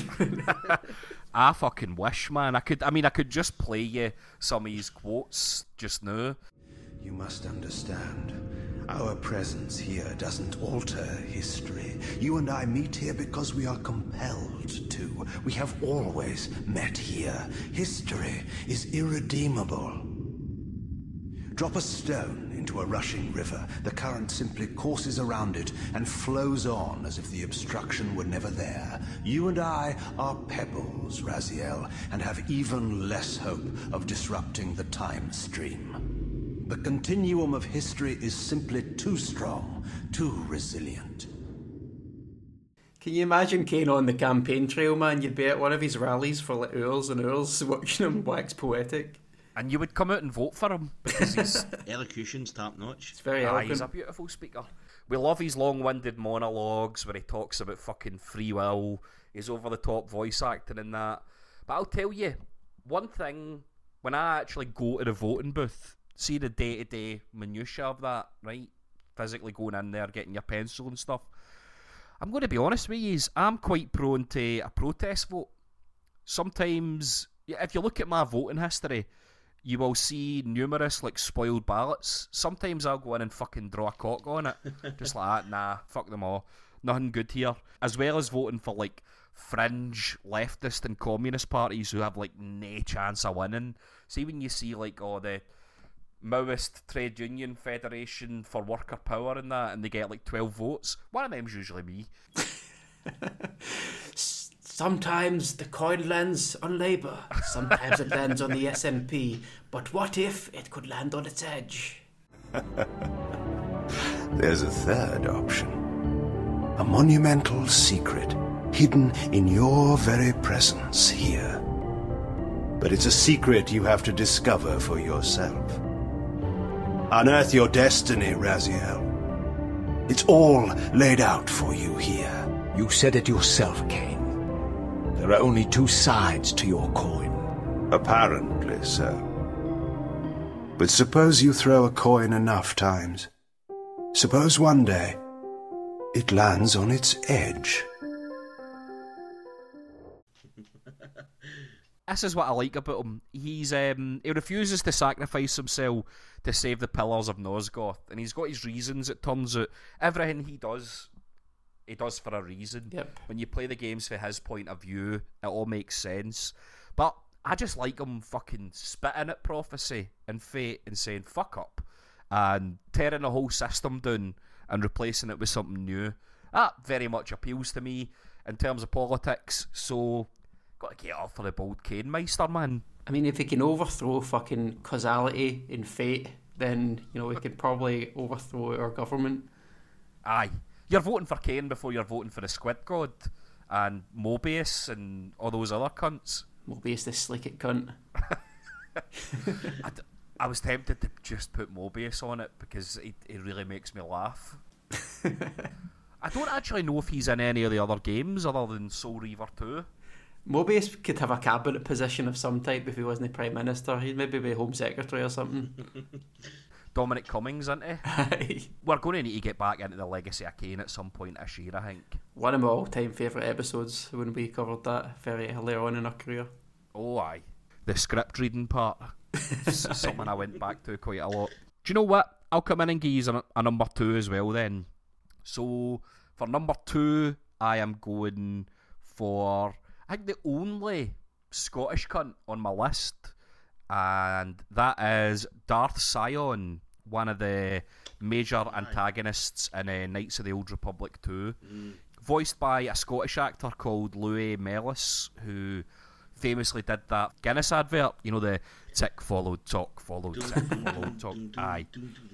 I fucking wish, man. I could just play you some of his quotes just now. You must understand, our presence here doesn't alter history. You and I meet here because we are compelled to. We have always met here. History is irredeemable. Drop a stone into a rushing river. The current simply courses around it and flows on as if the obstruction were never there. You and I are pebbles, Raziel, and have even less hope of disrupting the time stream. The continuum of history is simply too strong, too resilient. Can you imagine Kane on the campaign trail, man? You'd be at one of his rallies for like hours and hours watching him wax poetic. And you would come out and vote for him because he's Elocution's top notch. It's very eloquent. he's a beautiful speaker. We love his long-winded monologues where he talks about fucking free will. He's over-the-top voice acting in that. But I'll tell you, one thing, when I actually go to the voting booth, see the day-to-day minutiae of that, right? Physically going in there, getting your pencil and stuff. I'm going to be honest with you, I'm quite prone to a protest vote. Sometimes, if you look at my voting history, you will see numerous like spoiled ballots. Sometimes I'll go in and fucking draw a cock on it. Just like that, nah, fuck them all. Nothing good here. As well as voting for like fringe leftist and communist parties who have like no chance of winning. See when you see like the Maoist Trade Union Federation for Worker Power and that, and they get like 12 votes. One of them's usually me. Sometimes the coin lands on Labour, sometimes it lands on the SNP, but what if it could land on its edge? There's a third option. A monumental secret hidden in your very presence here. But it's a secret you have to discover for yourself. Unearth your destiny, Raziel. It's all laid out for you here. You said it yourself, Cain. There are only two sides to your coin. Apparently so. But suppose you throw a coin enough times. Suppose one day it lands on its edge. This is what I like about him. He refuses to sacrifice himself to save the pillars of Nosgoth, and he's got his reasons. It turns out everything he does for a reason. Yep. When you play the games from his point of view, it all makes sense. But I just like him fucking spitting at prophecy and fate and saying fuck up and tearing the whole system down and replacing it with something new. That very much appeals to me in terms of politics. So got to get off for the bold Cain Meister, man. I mean, if he can overthrow fucking causality in fate, then, we can probably overthrow our government. Aye. You're voting for Cain before you're voting for the Squid God and Mobius and all those other cunts. Mobius, the slick-it cunt. I was tempted to just put Mobius on it because it really makes me laugh. I don't actually know if he's in any of the other games other than Soul Reaver 2. Mobius could have a cabinet position of some type if he wasn't Prime Minister. He'd maybe be Home Secretary or something. Dominic Cummings, isn't he? We're going to need to get back into the legacy of Cain at some point this year, I think. One of my all-time favourite episodes when we covered that very early on in our career. Oh, aye. The script reading part. Something I went back to quite a lot. Do you know what? I'll come in and give you a number 2 as well then. So, for number 2, I am going for, I think, the only Scottish cunt on my list. And that is Darth Sion, one of the major antagonists in Knights of the Old Republic 2. Voiced by a Scottish actor called Louis Mellis, who famously did that Guinness advert, the tick followed talk, followed tick followed talk. Aye.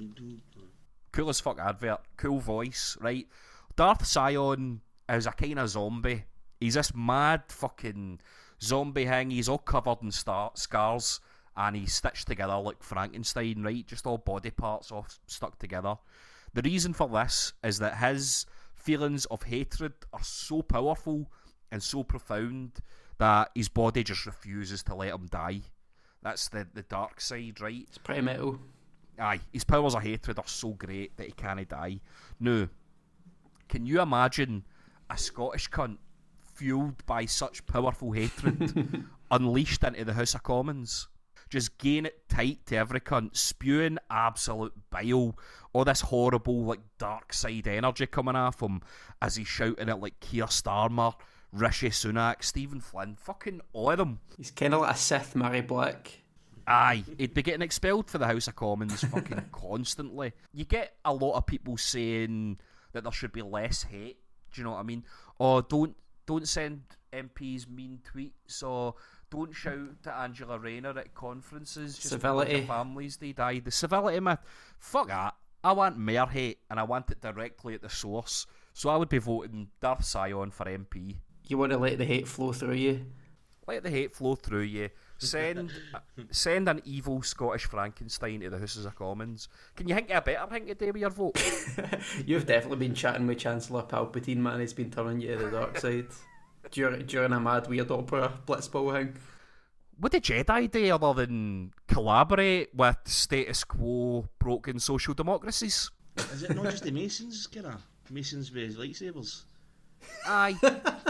Cool as fuck advert, cool voice, right? Darth Sion is a kind of zombie. He's this mad fucking zombie thing. He's all covered in scars. And he's stitched together like Frankenstein, right? Just all body parts all stuck together. The reason for this is that his feelings of hatred are so powerful and so profound that his body just refuses to let him die. That's the dark side, right? It's pretty metal. Aye, his powers of hatred are so great that he can't die. Now, can you imagine a Scottish cunt fueled by such powerful hatred unleashed into the House of Commons? Just gain it tight to every cunt, spewing absolute bile, all this horrible, like, dark side energy coming off him as he's shouting at, like, Keir Starmer, Rishi Sunak, Stephen Flynn, fucking all of them. He's kind of like a Sith Mary Black. Aye, he'd be getting expelled for the House of Commons fucking constantly. You get a lot of people saying that there should be less hate, do you know what I mean? Or don't send MPs mean tweets, or don't shout to Angela Rayner at conferences. Just civility. Because families they died. The civility myth. Fuck that. I want more hate, and I want it directly at the source. So I would be voting Darth Sion for MP. You want to let the hate flow through you? Let the hate flow through you. Send an evil Scottish Frankenstein to the Houses of Commons. Can you think of a better thing to do with your vote? You've definitely been chatting with Chancellor Palpatine, man. He's been turning you to the dark side during a mad weird opera blitzball thing. What did Jedi do other than collaborate with status quo broken social democracies? Is it not just the Masons, Kira? Masons with lightsabers? Aye.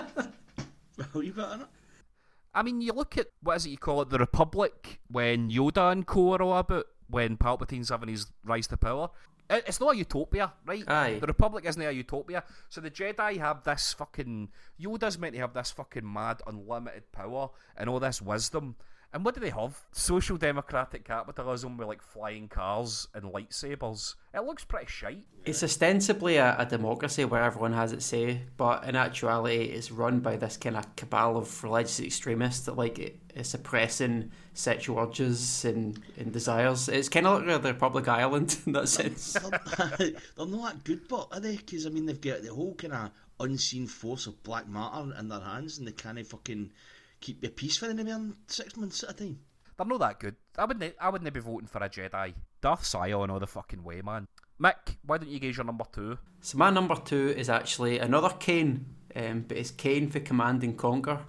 A wee bit, innit? I mean, you look at, what is it you call it, the Republic, when Yoda and co are all about, when Palpatine's having his rise to power. It's not a utopia, right? Aye. The Republic isn't a utopia. So the Jedi have this fucking... Yoda's meant to have this fucking mad, unlimited power and all this wisdom. And what do they have? Social democratic capitalism with like flying cars and lightsabers. It looks pretty shite. It's ostensibly a democracy where everyone has its say, but in actuality it's run by this kind of cabal of religious extremists that it's suppressing sexual urges and desires. It's kind of like the Republic of Ireland in that sense. They're not that good, but are they? Because I mean, they've got the whole kind of unseen force of black matter in their hands, and they can't fucking keep the peace for them 6 months at a time. They're not that good. I wouldn't be voting for a Jedi. Darth Sion all the fucking way, man. Mick, why don't you gauge your number 2? So my number 2 is actually another Kane, but it's Kane for Command and Conquer.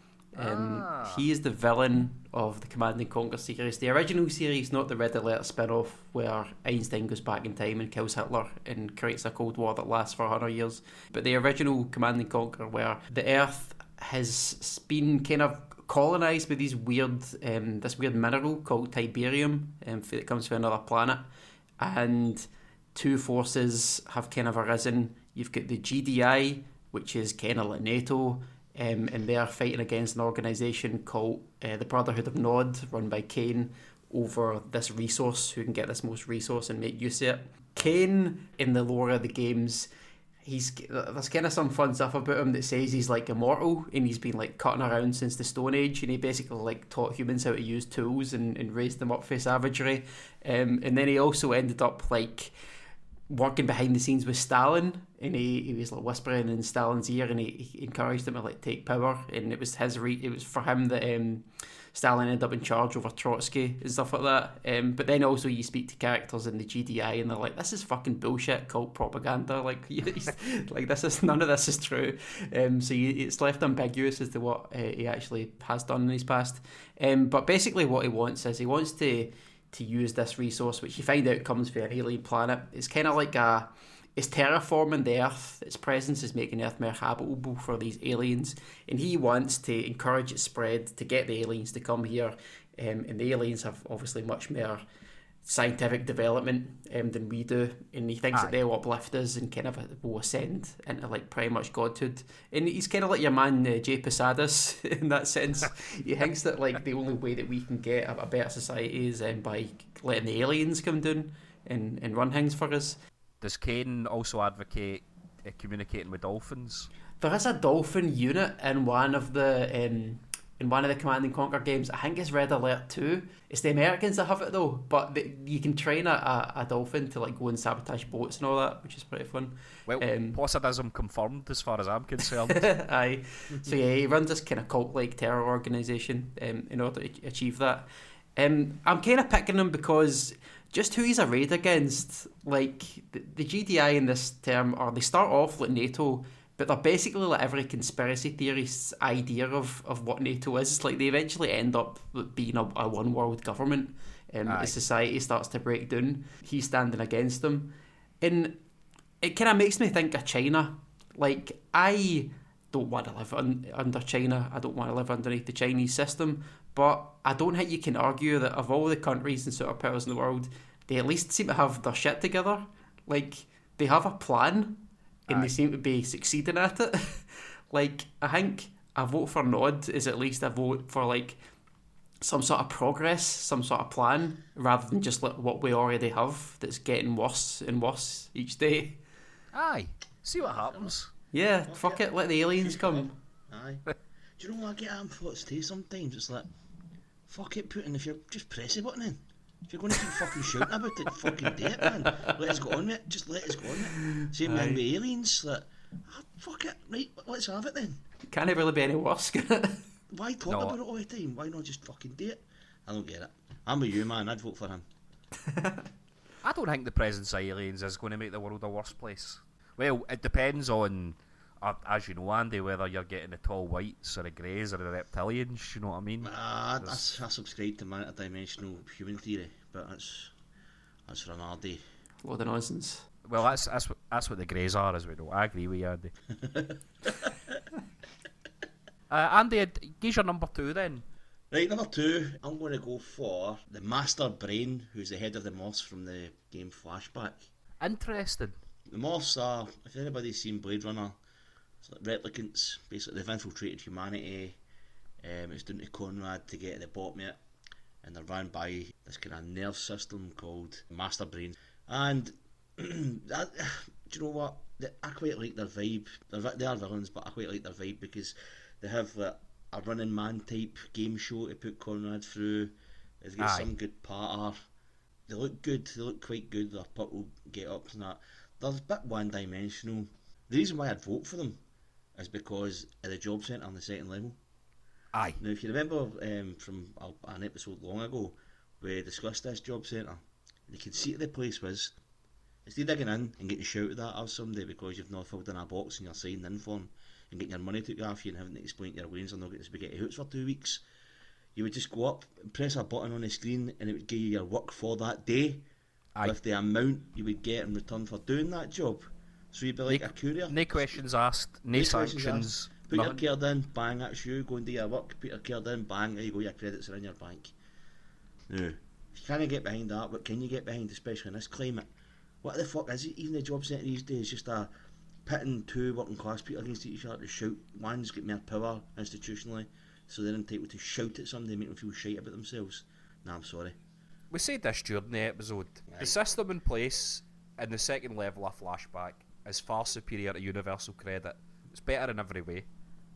He is the villain of the Command and Conquer series. The original series, not the Red Alert spin-off, where Einstein goes back in time and kills Hitler and creates a Cold War that lasts for 100 years. But the original Command and Conquer, where the Earth has been kind of colonised with these this weird mineral called Tiberium that comes from another planet, and two forces have kind of arisen. You've got the GDI, which is kind of like NATO, and they are fighting against an organisation called the Brotherhood of Nod, run by Kane, over this resource, who can get this most resource and make use of it. Kane, in the lore of the games, there's kind of some fun stuff about him that says he's like immortal and he's been like cutting around since the Stone Age, and he basically like taught humans how to use tools and raised them up for savagery, and then he also ended up like working behind the scenes with Stalin, and he was like whispering in Stalin's ear, and he encouraged him to like take power, and it was for him that Stalin ended up in charge over Trotsky and stuff like that. But then also you speak to characters in the GDI and they're like, this is fucking bullshit cult propaganda. Like, like none of this is true. So it's left ambiguous as to what he actually has done in his past. But basically what he wants to use this resource, which you find out comes from an alien planet. It's kind of like it's terraforming the Earth. Its presence is making Earth more habitable for these aliens, and he wants to encourage its spread to get the aliens to come here. And the aliens have obviously much more scientific development than we do, and he thinks that they'll uplift us and kind of will ascend into like pretty much godhood. And he's kind of like your man Jay Posadas in that sense. He thinks that like the only way that we can get a better society is by letting the aliens come down and run things for us. Does Kane also advocate communicating with dolphins? There is a dolphin unit in one of the Command and Conquer games. I think it's Red Alert 2. It's the Americans that have it though, but you can train a dolphin to like go and sabotage boats and all that, which is pretty fun. Well, Posadism confirmed as far as I'm concerned. Aye. So yeah, he runs this kind of cult-like terror organisation in order to achieve that. I'm kind of picking him because just who he's a raid against. Like the GDI in this term, they start off like NATO, but they're basically like every conspiracy theorist's idea of what NATO is. Like they eventually end up being a one world government, as society starts to break down. He's standing against them, and it kind of makes me think of China. Like I don't want to live under China. I don't want to live underneath the Chinese system. But I don't think you can argue that of all the countries and superpowers in the world, they at least seem to have their shit together. Like they have a plan. And they seem to be succeeding at it. Like, I think a vote for Nod is at least a vote for, like, some sort of progress, some sort of plan, rather than just like what we already have that's getting worse and worse each day. Aye. See what happens. Yeah, fuck it, let the aliens come. Aye. Do you know what I get at thoughts too sometimes? It's like, fuck it, Putin, if you're just press the button then. If you're going to keep fucking shouting about it, fucking do it, man. Let us go on with it. Just let us go on with it. Same with aliens. Like, fuck it, right, let's have it then. Can't it really be any worse, can it? Why talk No. about it all the time? Why not just fucking do it? I don't get it. I'm with you, man. I'd vote for him. I don't think the presence of aliens is going to make the world a worse place. Well, it depends on, as you know, Andy, whether you're getting the tall whites or the greys or the reptilians. You know what I mean? I subscribe to interdimensional human theory, but that's for another day. Load of nonsense. Well, that's what the greys are, as we know. I agree with you, Andy. Andy, give your number 2 then. Right, number 2, I'm going to go for the Master Brain, who's the head of the Moths from the game Flashback. Interesting. The Moths are, if anybody's seen Blade Runner, it's like replicants. Basically, they've infiltrated humanity. It's down to Conrad to get to the bottom of it, and they're run by this kind of nerve system called Master Brain. And do you know what? I quite like their vibe. They are villains, but I quite like their vibe because they have a running man type game show to put Conrad through. They've got some good patter. They look good. They look quite good. Their purple get-ups and that. They're a bit one-dimensional. The reason why I'd vote for them is because of the job centre on the second level. Aye. Now, if you remember from an episode long ago, we discussed this job centre. The conceit of the place was, instead of digging in and getting shouted at of somebody because you've not filled in a box and you're signing in for them and getting your money took off you and having to explain to your wains or not getting spaghetti hoots for 2 weeks, you would just go up and press a button on the screen and it would give you your work for that day. Aye. With the amount you would get in return for doing that job. So you'd be like a courier. No questions asked, no sanctions. Put your Nothing. card in, bang, that's you, go and do your work, put your card in, bang, there you go, your credits are in your bank. Now, if you can't get behind that, what can you get behind, especially in this climate? What the fuck is it? Even the job centre these days, just a pitting 2 working class people against each other to shout. One's got more power institutionally, so they're entitled to shout at somebody and make them feel shite about themselves. Nah, I'm sorry. We said this during the episode. Aye. The system in place in the second level of Flashback is far superior to Universal Credit. It's better in every way.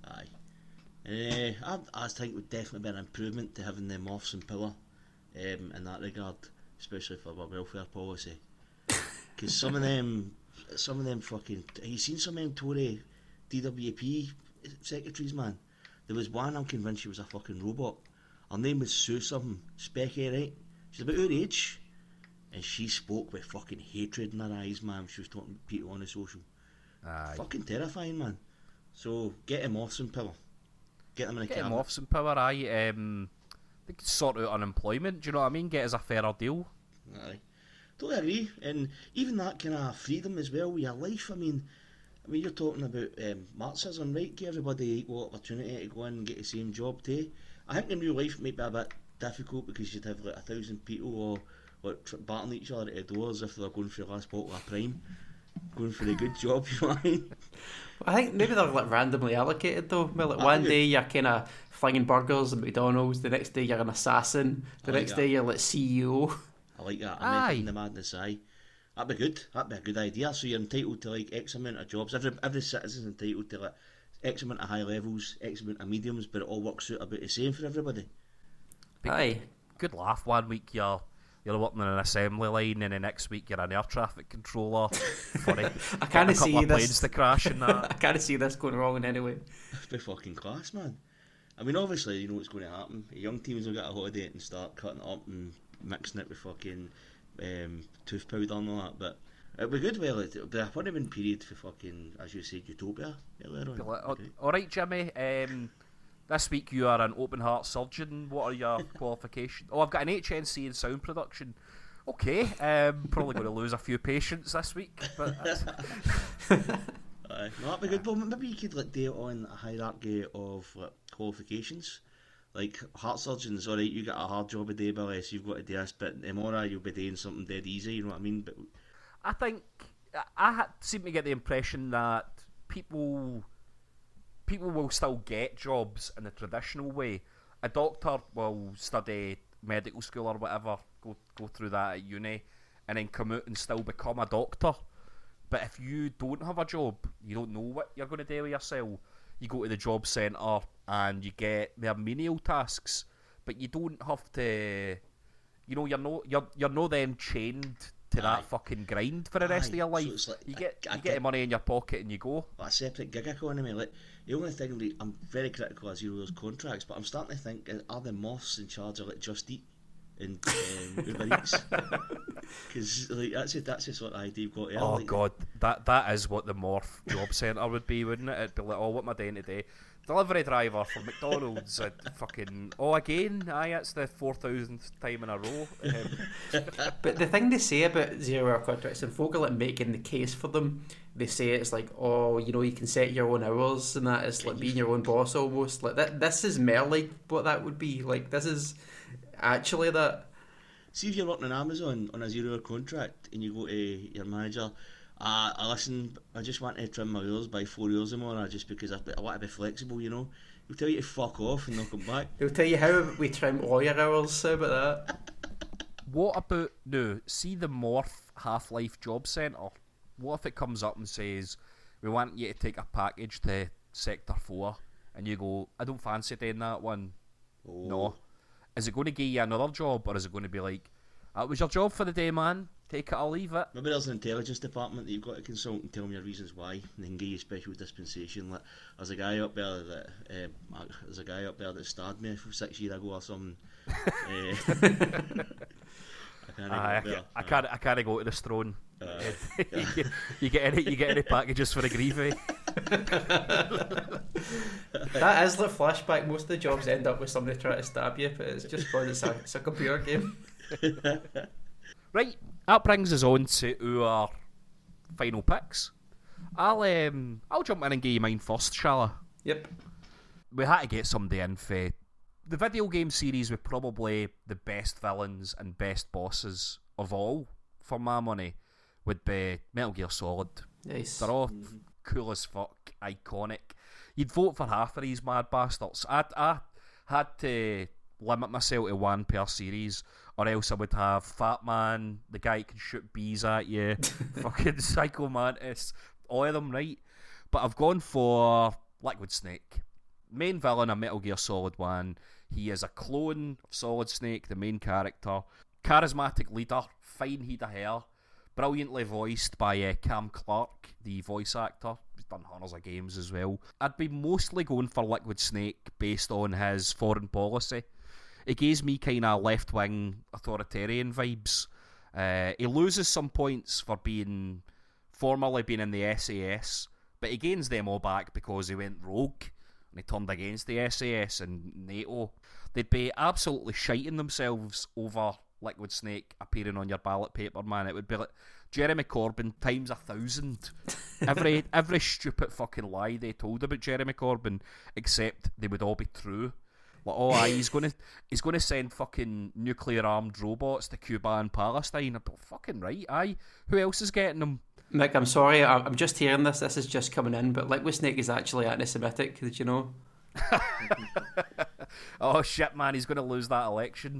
Aye. I think it would definitely be an improvement to having the Moths in power in that regard, especially for our welfare policy. Because some of them fucking... Have you seen some of them Tory DWP secretaries, man? There was one, I'm convinced she was a fucking robot. Her name was Sue something, Specky, right? She's about our age, and she spoke with fucking hatred in her eyes, man. She was talking to people on the social. Aye. Fucking terrifying, man. So get them off some power. Get them in a Get him cabinet. off some power, aye. They could sort out unemployment, do you know what I mean? Get us a fairer deal. Aye. Totally agree. And even that kind of freedom as well with your life. I mean you're talking about Marxism, right? Give everybody equal opportunity to go in and get the same job too. I think in real life it might be a bit difficult because you'd have like 1,000 people all like battering each other at the doors if they're going for the last bottle of Prime, going for a good job, you know what I mean? I think maybe they're like randomly allocated though. Well, like Ah, one good. day you're kind of flinging burgers at McDonald's, the next day you're an assassin, the I like next that. day you're like CEO. I like that. Aye. I'm making the madness, aye. That'd be good. That'd be a good idea. So you're entitled to like X amount of jobs. Every citizen's entitled to like X amount of high levels, X amount of mediums, but it all works out about the same for everybody. Aye. Good laugh. One week you're working on an assembly line, and the next week you're an air traffic controller. Funny. I kind a of couple see of planes this. to crash and that. I kind of see this going wrong in any way. It'd be fucking class, man. I mean, obviously, you know what's going to happen. The young teams will get a holiday and start cutting it up and mixing it with fucking tooth powder and all that, but it'd be good. Well, it'd be a honeymoon period for fucking, as you said, Utopia earlier on. Okay. Alright, Jimmy. This week you are an open heart surgeon. What are your qualifications? Oh, I've got an HNC in sound production. Okay, probably going to lose a few patients this week, but that's... Aye, no, that'd be good. Well, maybe you could like do it on a hierarchy of like, qualifications. Like heart surgeons, alright, you got a hard job a day, Billy, so you've got to do this, but tomorrow you'll be doing something dead easy, you know what I mean? But I think I seem to get the impression that people will still get jobs in the traditional way. A doctor will study medical school or whatever, go through that at uni, and then come out and still become a doctor. But if you don't have a job, you don't know what you're going to do with yourself. You go to the job centre and you get their menial tasks, but you don't have to. You know, you're no then chained to that Aye. fucking grind for the rest of your So life. it's like you get I you get the money in your pocket and you go. a separate gig economy. Like the only thing that I'm very critical of Zero Hours contracts, but I'm starting to think, are the moths in charge of like Just Eat and Uber Eats? Because like that's the sort of idea you've got. Here. Oh like, god, that is what the Morph job centre would be, wouldn't it? It'd be like, oh, what am I doing today? Delivery driver for McDonald's. Fucking again. Aye, it's the 4,000th time in a row. But the thing they say about zero-hour contracts, and folk are like making the case for them, they say it's like, oh, you know, you can set your own hours, and that is like being your own boss almost. Like that. This is more like what that would be. Like this is actually that. See if you're working on Amazon on a 0 hour contract and you go to your manager, listen, I just want to trim my hours by 4 hours a month just because I want to be flexible, you know. He'll tell you to fuck off and they'll come back. They'll tell you how we trim all your hours. How about that? What about no? See the Morph Half-Life job centre. What if it comes up and says, we want you to take a package to Sector 4, and you go, I don't fancy doing that one. Oh. No. Is it going to give you another job, or is it going to be like, that was your job for the day, man, take it or leave it? Maybe there's an intelligence department that you've got to consult and tell me your reasons why, and they can give you special dispensation. Like, there's a guy up there that starred me 6 years ago or something. I can't go to the Throne. You get any packages for a grievy? That is the flashback. Most of the jobs end up with somebody trying to stab you, but it's just because it's a computer game. Right, that brings us on to our final picks. I'll jump in and give you mine first, shall I? Yep. We had to get somebody in for the video game series with probably the best villains and best bosses of all, for my money, would be Metal Gear Solid. Nice. They're all cool as fuck, iconic. You'd vote for half of these mad bastards. I had to limit myself to one per series, or else I would have Fat Man, the guy who can shoot bees at you, fucking Psycho Mantis, all of them, right? But I've gone for Liquid Snake. Main villain of Metal Gear Solid 1. He is a clone of Solid Snake, the main character. Charismatic leader, fine head of hair, brilliantly voiced by Cam Clark, the voice actor. He's done hundreds of games as well. I'd be mostly going for Liquid Snake based on his foreign policy. It gives me kind of left-wing authoritarian vibes. He loses some points for formerly being in the SAS, but he gains them all back because he went rogue and he turned against the SAS and NATO. They'd be absolutely shiting themselves over Liquid Snake appearing on your ballot paper, man. It would be like Jeremy Corbyn times 1,000. Every stupid fucking lie they told about Jeremy Corbyn, except they would all be true. Like, oh, aye, he's gonna send fucking nuclear armed robots to Cuba and Palestine. I'm fucking right, aye. Who else is getting them? Mick, I'm sorry, I'm just hearing this. This is just coming in, but Liquid Snake is actually anti-Semitic. Did you know? Oh shit, man, he's gonna lose that election.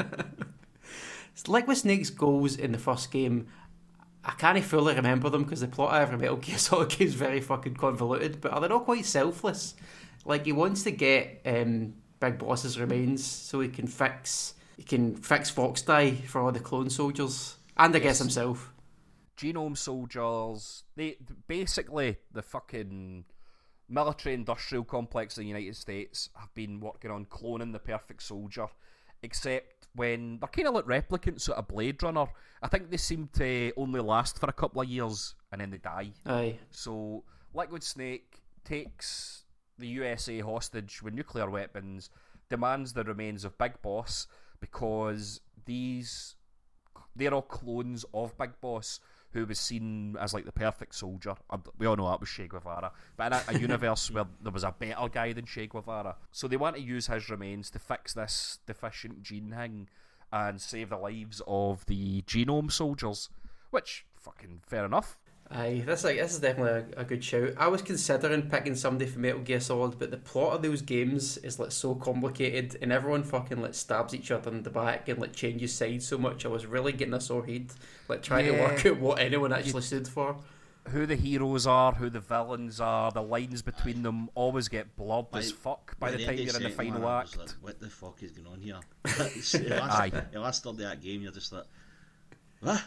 Liquid Snake's goals in the first game, I can't fully remember them because the plot of every Metal Gear Solid game is very fucking convoluted, but are they not quite selfless? Like, he wants to get Big Boss's remains so he can fix Foxdie for all the clone soldiers, and I guess himself. Genome soldiers, they basically, the fucking military industrial complex in the United States have been working on cloning the perfect soldier, except when they're kind of like replicants of a Blade Runner. I think they seem to only last for a couple of years and then they die. Aye. So Liquid Snake takes the USA hostage with nuclear weapons, demands the remains of Big Boss because they're all clones of Big Boss, who was seen as like the perfect soldier. We all know that was Che Guevara, but in a universe where there was a better guy than Che Guevara. So they want to use his remains to fix this deficient gene thing and save the lives of the genome soldiers, which, fucking fair enough. Aye, this is definitely a good shout. I was considering picking somebody for Metal Gear Solid, but the plot of those games is like so complicated, and everyone fucking like stabs each other in the back and like changes sides so much. I was really getting a sore head, like trying to work out what anyone actually stood for. Who the heroes are, who the villains are, the lines between them always get blurred as fuck by the time you're in the final act. Like, what the fuck is going on here? The last third of that game, you're just like, what?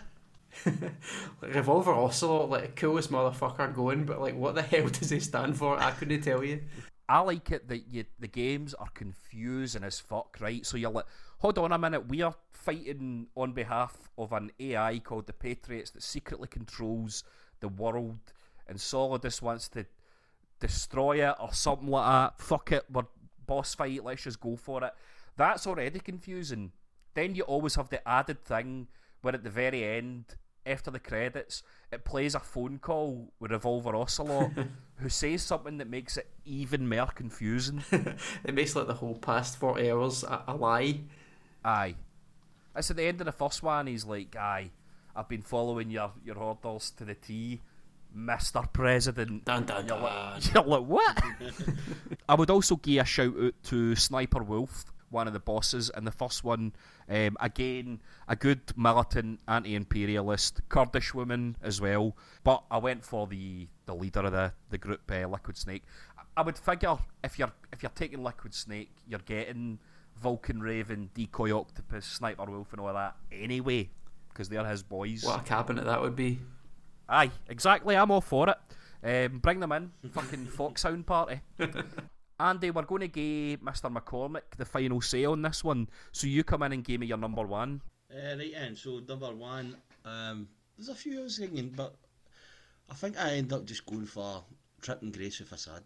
Like, Revolver Ocelot, like, coolest motherfucker going, but like, what the hell does he stand for? I couldn't tell you. I like it that the games are confusing as fuck, right? So you're like, hold on a minute, we are fighting on behalf of an AI called the Patriots that secretly controls the world, and Solidus wants to destroy it or something like that. Fuck it, we're boss fight, let's just go for it. That's already confusing. Then you always have the added thing where at the very end, after the credits, it plays a phone call with Revolver Ocelot who says something that makes it even more confusing. It makes like the whole past 40 hours a lie. Aye. It's at the end of the first one, he's like, aye, I've been following your orders to the T, Mr. President. Dun, dun, You're dun. you're like, what? I would also give a shout out to Sniper Wolf, one of the bosses in the first one. Again, a good militant anti-imperialist Kurdish woman as well. But I went for the leader of the group, Liquid Snake. I would figure if you're taking Liquid Snake, you're getting Vulcan Raven, Decoy Octopus, Sniper Wolf, and all that anyway, because they're his boys. What a cabinet that would be. Aye, exactly. I'm all for it. Bring them in. Fucking Foxhound party. Andy, we're going to give Mr. McCormick the final say on this one. So you come in and give me your number one. Right then, so number one, there's a few I was thinking, but I think I end up just going for Trip and Grace with Assad.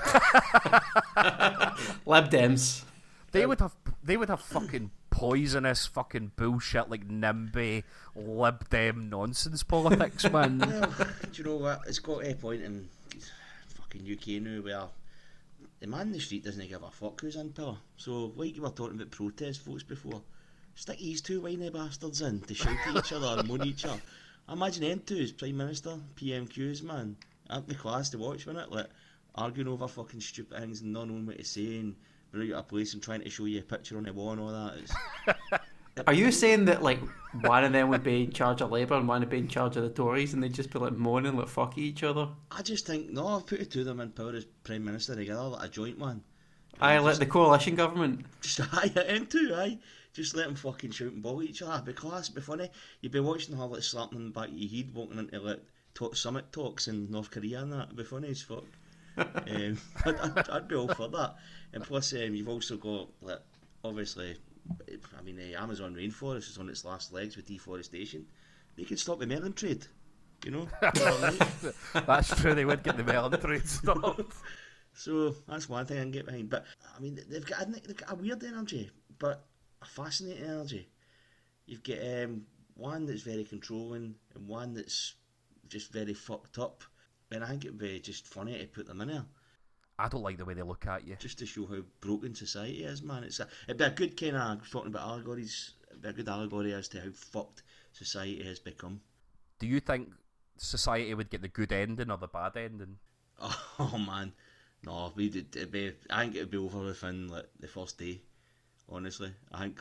Lib Dems. They would have fucking poisonous fucking bullshit like NIMBY, Lib Dem nonsense politics, man. Well, do you know what? It's got to a point in fucking UK now where the man in the street doesn't give a fuck who's in power. So, like you were talking about protest votes before, stick these two whiny bastards in to shout at each other and moan at each other. I imagine them two as Prime Minister, PMQs, man. That'd be class to watch, wouldn't it? Like, arguing over fucking stupid things and not knowing what to say and being out of place and trying to show you a picture on the wall and all that. It's... Are you saying that like one of them would be in charge of Labour and one would be in charge of the Tories and they'd just be like moaning like fuck each other? I just think, no, I've put the two of them in power as Prime Minister together, like a joint one. Aye, like the coalition government. Just aye, them two, aye. Just let them fucking shout and ball at each other. It'd be class, it'd be funny. You'd be watching her like slapping them back of your head, walking into like summit talks in North Korea and that. It'd be funny as fuck. I'd be all for that. And plus, you've also got, like, obviously, I mean, the Amazon rainforest is on its last legs with deforestation. They could stop the melon trade, you know? That's true, they would get the melon trade stopped. So that's one thing I can get behind. But I mean, they've got a weird energy, but a fascinating energy. You've got one that's very controlling and one that's just very fucked up. And I think it'd be just funny to put them in there. I don't like the way they look at you. Just to show how broken society is, man. It'd be a good kind of, talking about allegories, it'd be a good allegory as to how fucked society has become. Do you think society would get the good ending or the bad ending? Oh man, no, I think it'd be over within like the first day. Honestly, I think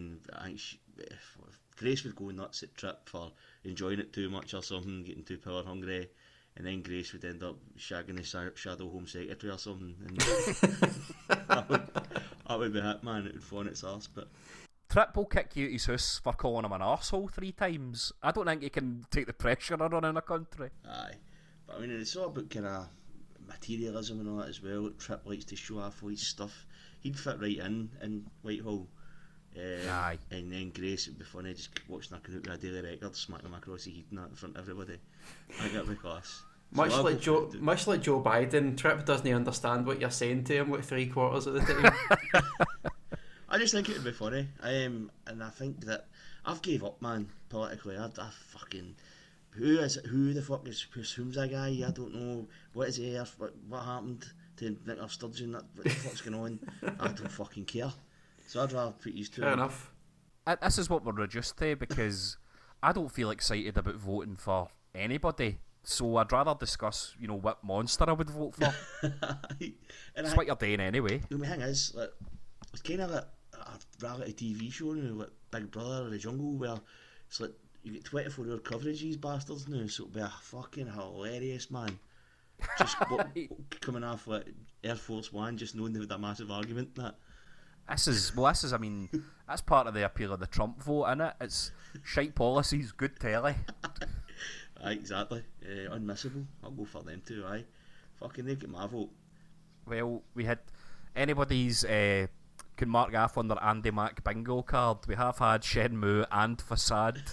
Grace would go nuts at Trip for enjoying it too much or something, getting too power hungry. And then Grace would end up shagging the Shadow Home Secretary or something. And that would be it, man. It would fall on its arse. But Trip will kick you out his house for calling him an arsehole 3 times. I don't think he can take the pressure of running a country. Aye. But I mean, it's all about kind of materialism and all that as well. Trip likes to show off all his stuff. He'd fit right in Whitehall. Aye. And then Grace would be funny just watching her come out with a Daily Record, smacking him across the head and that in front of everybody. I think that'd be class. Much like Joe Biden, Trip doesn't understand what you're saying to him like 3/4 of the time. I just think it would be funny. And I think that I've gave up, man, politically. I fucking... Who the fuck is who's that guy? I don't know. What is he? What happened to Nicola Sturgeon? What the fuck's going on? I don't fucking care. So I'd rather put these two. Fair enough. This is what we're reduced to because I don't feel excited about voting for anybody. So I'd rather discuss, what monster I would vote for. It's what you're doing anyway. The thing is, like, it's kind of like a reality TV show now, like Big Brother or The Jungle, where it's like you get 24-hour coverage of these bastards now, so it'll be a fucking hilarious, man. Just coming off like Air Force One, just knowing they had a massive argument and that. This is. I mean, that's part of the appeal of the Trump vote, innit? It's shite policies, good telly. Aye, exactly. Unmissable. I'll go for them too. Aye, fucking they get my vote. Well, we had anybody's can mark off on their Andy Mac bingo card. We have had Shenmue and Facade.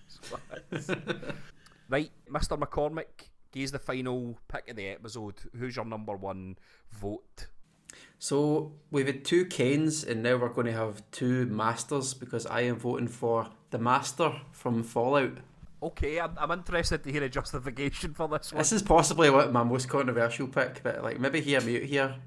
Right, Mr. McCormick, he's the final pick of the episode. Who's your number one vote? So we've had 2 Kanes, and now we're going to have 2 Masters, because I am voting for the Master from Fallout. Okay, I'm interested to hear a justification for this one. This is possibly my most controversial pick, but like maybe hear me out here.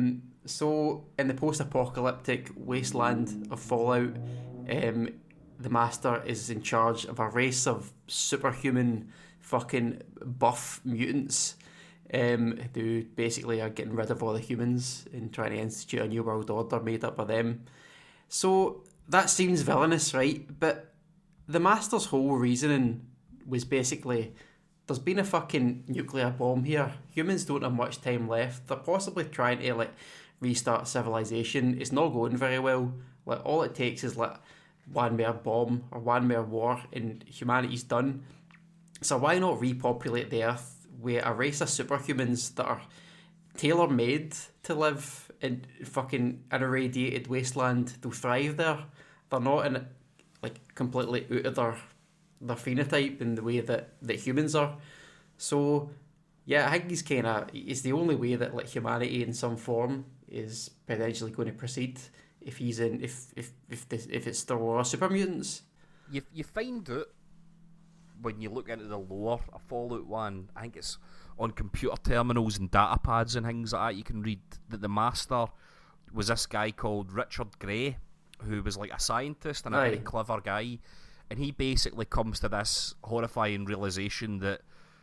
So in the post-apocalyptic wasteland of Fallout, the Master is in charge of a race of superhuman fucking buff mutants who basically are getting rid of all the humans and trying to institute a new world order made up of them. So that seems villainous, right? But the Master's whole reasoning was basically, there's been a fucking nuclear bomb here. Humans don't have much time left. They're possibly trying to like restart civilization. It's not going very well. Like all it takes is like one more bomb or one more war and humanity's done. So why not repopulate the Earth with a race of superhumans that are tailor-made to live in fucking an irradiated wasteland? They'll thrive there. They're not in like completely out of their phenotype in the way that humans are. So yeah, I think it's the only way that like humanity in some form is potentially going to proceed if it's still are super mutants. You find out when you look into the lore of Fallout 1, I think it's on computer terminals and data pads and things like that, you can read that the Master was this guy called Richard Gray, who was like a scientist and a very clever guy, and he basically comes to this horrifying realisation that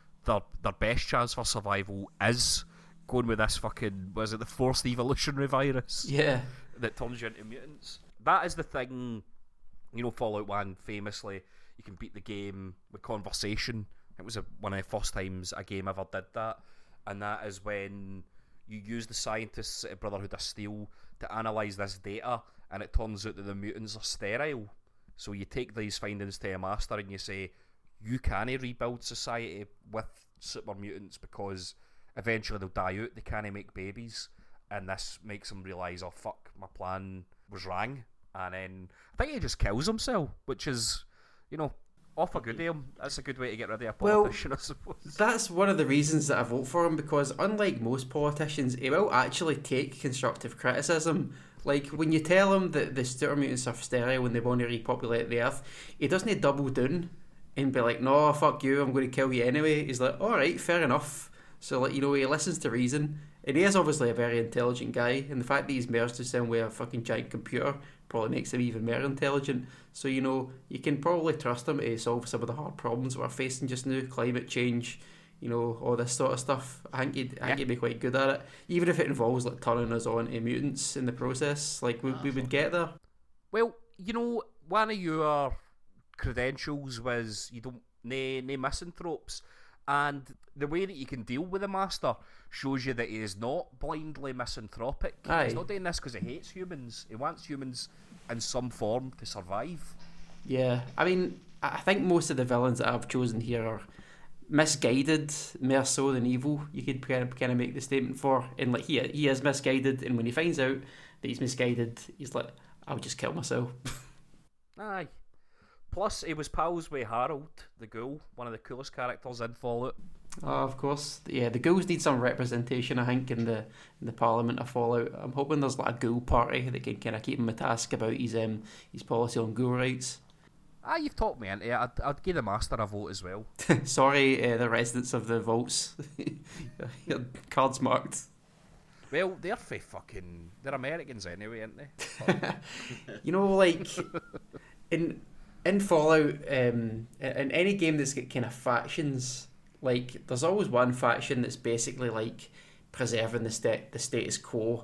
their best chance for survival is going with this fucking, was it the forced evolutionary virus? Yeah. That turns you into mutants. That is the thing, you know, Fallout 1 famously, you can beat the game with conversation. It was one of the first times a game ever did that, and that is when you use the scientists at Brotherhood of Steel to analyse this data, and it turns out that the mutants are sterile. So you take these findings to a Master and you say, you can't rebuild society with super mutants because eventually they'll die out, they can't make babies, and this makes them realise, oh fuck, my plan was wrong. And then I think he just kills himself, which is, you know, off a good aim. That's a good way to get rid of a politician, I suppose. That's one of the reasons that I vote for him, because unlike most politicians, he will actually take constructive criticism. Like, when you tell him that the super mutants are sterile when they want to repopulate the Earth, he doesn't double down and be like, no, fuck you, I'm going to kill you anyway. He's like, alright, fair enough. So, like, you know, he listens to reason. And he is obviously a very intelligent guy, and the fact that he's merged himself with a fucking giant computer probably makes him even more intelligent. So, you know, you can probably trust him to solve some of the hard problems we're facing just now, climate change, you know, all this sort of stuff. I think he'd be quite good at it, even if it involves like turning us on to mutants in the process. Like we would get there. Well, you know, one of your credentials was you don't nae misanthropes, and the way that you can deal with the Master shows you that he is not blindly misanthropic. Aye. He's not doing this because he hates humans. He wants humans in some form to survive. Yeah, I mean, I think most of the villains that I've chosen here are misguided more so than evil. You could kind of make the statement for, and like he is misguided, and when he finds out that he's misguided, he's like, I'll just kill myself. Aye. Plus, he was pals with Harold, the ghoul, one of the coolest characters in Fallout. Oh, of course. Yeah, the ghouls need some representation, I think, in the Parliament of Fallout. I'm hoping there's like a ghoul party that can kind of keep him a task about his policy on ghoul rights. You've talked me into it. I'd give the Master a vote as well. Sorry, the residents of the vaults. Your card's marked. Well, they're they're Americans anyway, aren't they? You know, like in Fallout, in any game that's got kind of factions, like there's always one faction that's basically like preserving the status quo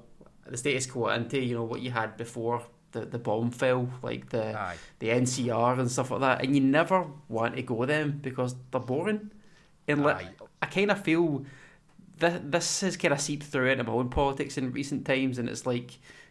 ante, you know, what you had before the bomb fell, like the NCR and stuff like that, and you never want to go them because they're boring. And like, I kind of feel this has kind of seeped through into my own politics in recent times, and it's like,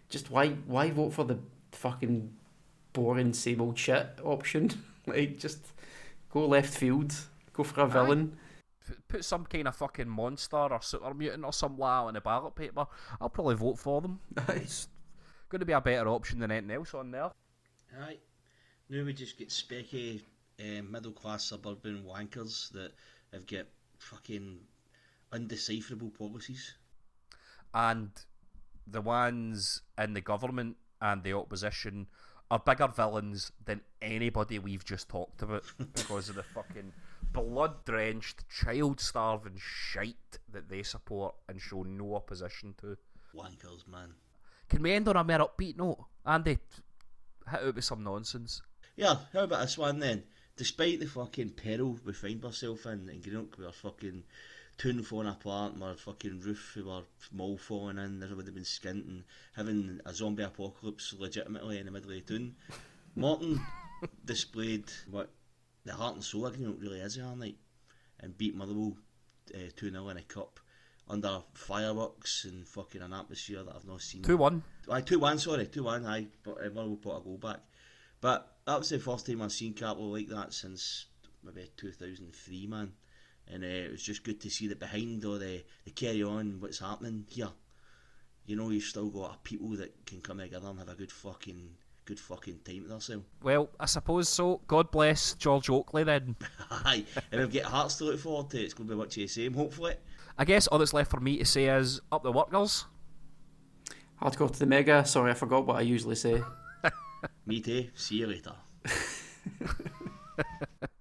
just why vote for the fucking boring same old shit option? Like, just go left field, go for a villain. Put some kind of fucking monster or super mutant or something like that on the ballot paper. I'll probably vote for them. It's going to be a better option than anything else on there. Aye. Now we just get specky middle class suburban wankers that have got fucking undecipherable policies. And the ones in the government and the opposition are bigger villains than anybody we've just talked about because of the fucking blood-drenched, child-starving shite that they support and show no opposition to. Wankers, man. Can we end on a more upbeat note? Andy, hit out with some nonsense. Yeah, how about this one then? Despite the fucking peril we find ourselves in Greenock, with our fucking town falling apart, and our fucking roof of our mall falling in, there would have been skint, and having a zombie apocalypse legitimately in the middle of the town, Morton displayed what the heart and soul of Greenock really is our night, and beat Motherwell 2-0 in a cup under fireworks and fucking an atmosphere that I've not seen. 2-1. Aye, 2-1, sorry, 2-1, aye, but Motherwell put a goal back. But that was the first time I've seen Carlow like that since maybe 2003, man. And it was just good to see that behind all the carry on, what's happening here, you know, you've still got people that can come together and have a good fucking time with themselves. Well, I suppose so. God bless George Oakley then. Aye, and we've got Hearts to look forward to. It's going to be much of the same, hopefully. I guess all that's left for me to say is up the workers. Hardcore to the mega. Sorry, I forgot what I usually say. Me too. See you later.